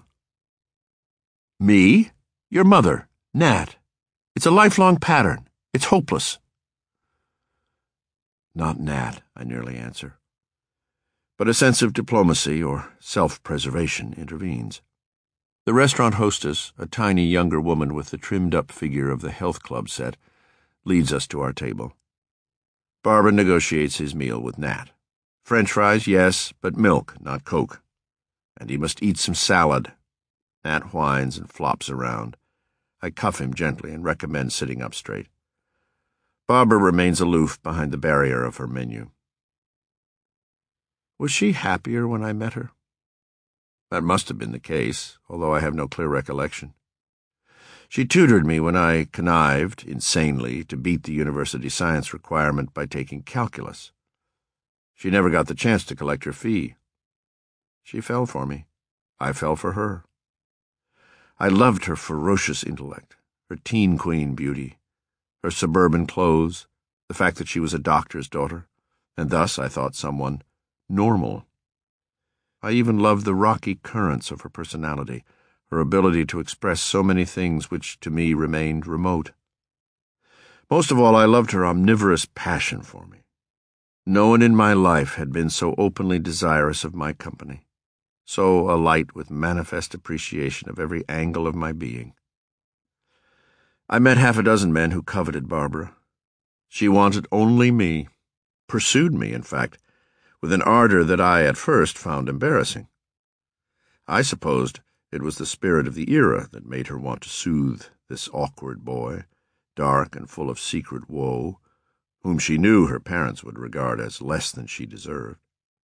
"Me? Your mother, Nat. It's a lifelong pattern. It's hopeless." "Not Nat," I nearly answer. But a sense of diplomacy or self-preservation intervenes. The restaurant hostess, a tiny younger woman with the trimmed-up figure of the health club set, leads us to our table. Barbara negotiates his meal with Nat. French fries, yes, but milk, not Coke. And he must eat some salad. Nat whines and flops around. I cuff him gently and recommend sitting up straight. Barbara remains aloof behind the barrier of her menu. Was she happier when I met her? That must have been the case, although I have no clear recollection. She tutored me when I connived, insanely, to beat the university science requirement by taking calculus. She never got the chance to collect her fee. She fell for me. I fell for her. I loved her ferocious intellect, her teen queen beauty, her suburban clothes, the fact that she was a doctor's daughter, and thus, I thought, someone normal. I even loved the rocky currents of her personality, her ability to express so many things which to me remained remote. Most of all, I loved her omnivorous passion for me. No one in my life had been so openly desirous of my company, so alight with manifest appreciation of every angle of my being. I met half a dozen men who coveted Barbara. She wanted only me, pursued me, in fact, with an ardor that I at first found embarrassing. I supposed it was the spirit of the era that made her want to soothe this awkward boy, dark and full of secret woe, whom she knew her parents would regard as less than she deserved.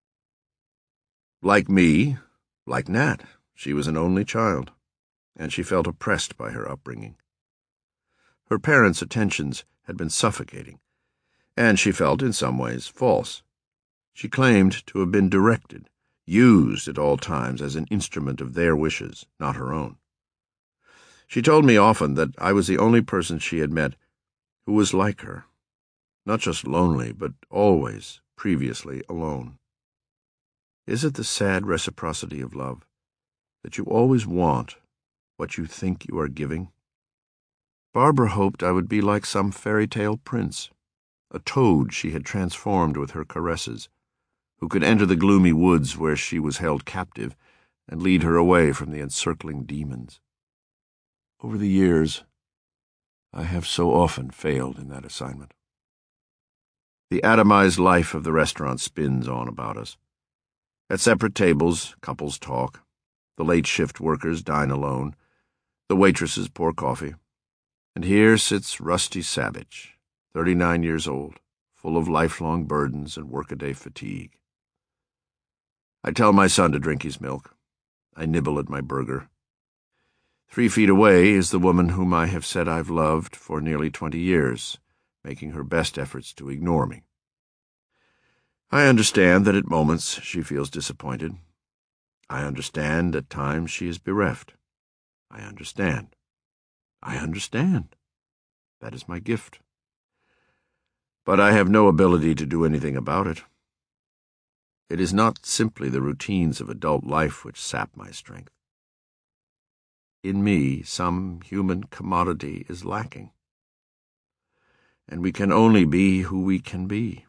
Like me, like Nat, she was an only child, and she felt oppressed by her upbringing. Her parents' attentions had been suffocating, and she felt in some ways false. She claimed to have been directed, used at all times as an instrument of their wishes, not her own. She told me often that I was the only person she had met who was like her, not just lonely, but always, previously, alone. Is it the sad reciprocity of love, that you always want what you think you are giving? Barbara hoped I would be like some fairy-tale prince, a toad she had transformed with her caresses, who could enter the gloomy woods where she was held captive and lead her away from the encircling demons. Over the years, I have so often failed in that assignment. The atomized life of the restaurant spins on about us. At separate tables, couples talk. The late shift workers dine alone. The waitresses pour coffee. And here sits Rusty Savage, thirty-nine years old, full of lifelong burdens and workaday fatigue. I tell my son to drink his milk. I nibble at my burger. Three feet away is the woman whom I have said I've loved for nearly twenty years, making her best efforts to ignore me. I understand that at moments she feels disappointed. I understand at times she is bereft. I understand. I understand. That is my gift. But I have no ability to do anything about it. It is not simply the routines of adult life which sap my strength. In me, some human commodity is lacking, and we can only be who we can be.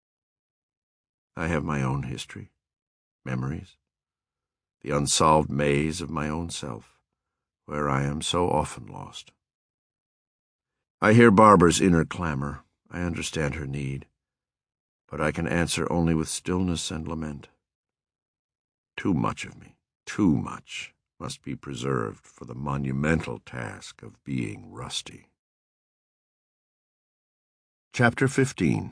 I have my own history, memories, the unsolved maze of my own self, where I am so often lost. I hear Barbara's inner clamor. I understand her need, but I can answer only with stillness and lament. Too much of me, too much, must be preserved for the monumental task of being rusty. Chapter fifteen.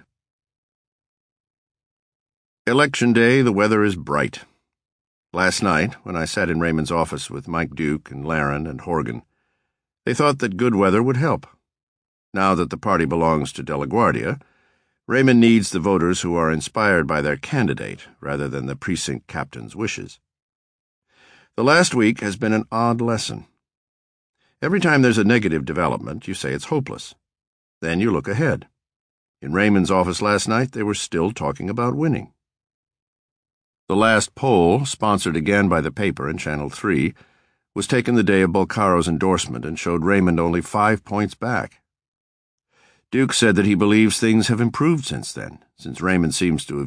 Election day, the weather is bright. Last night, when I sat in Raymond's office with Mike Duke and Laren and Horgan, they thought that good weather would help. Now that the party belongs to De La Guardia, Raymond needs the voters who are inspired by their candidate rather than the precinct captain's wishes. The last week has been an odd lesson. Every time there's a negative development, you say it's hopeless. Then you look ahead. In Raymond's office last night, they were still talking about winning. The last poll, sponsored again by the paper and Channel three, was taken the day of Bolcaro's endorsement and showed Raymond only five points back. Duke said that he believes things have improved since then, since Raymond seems to have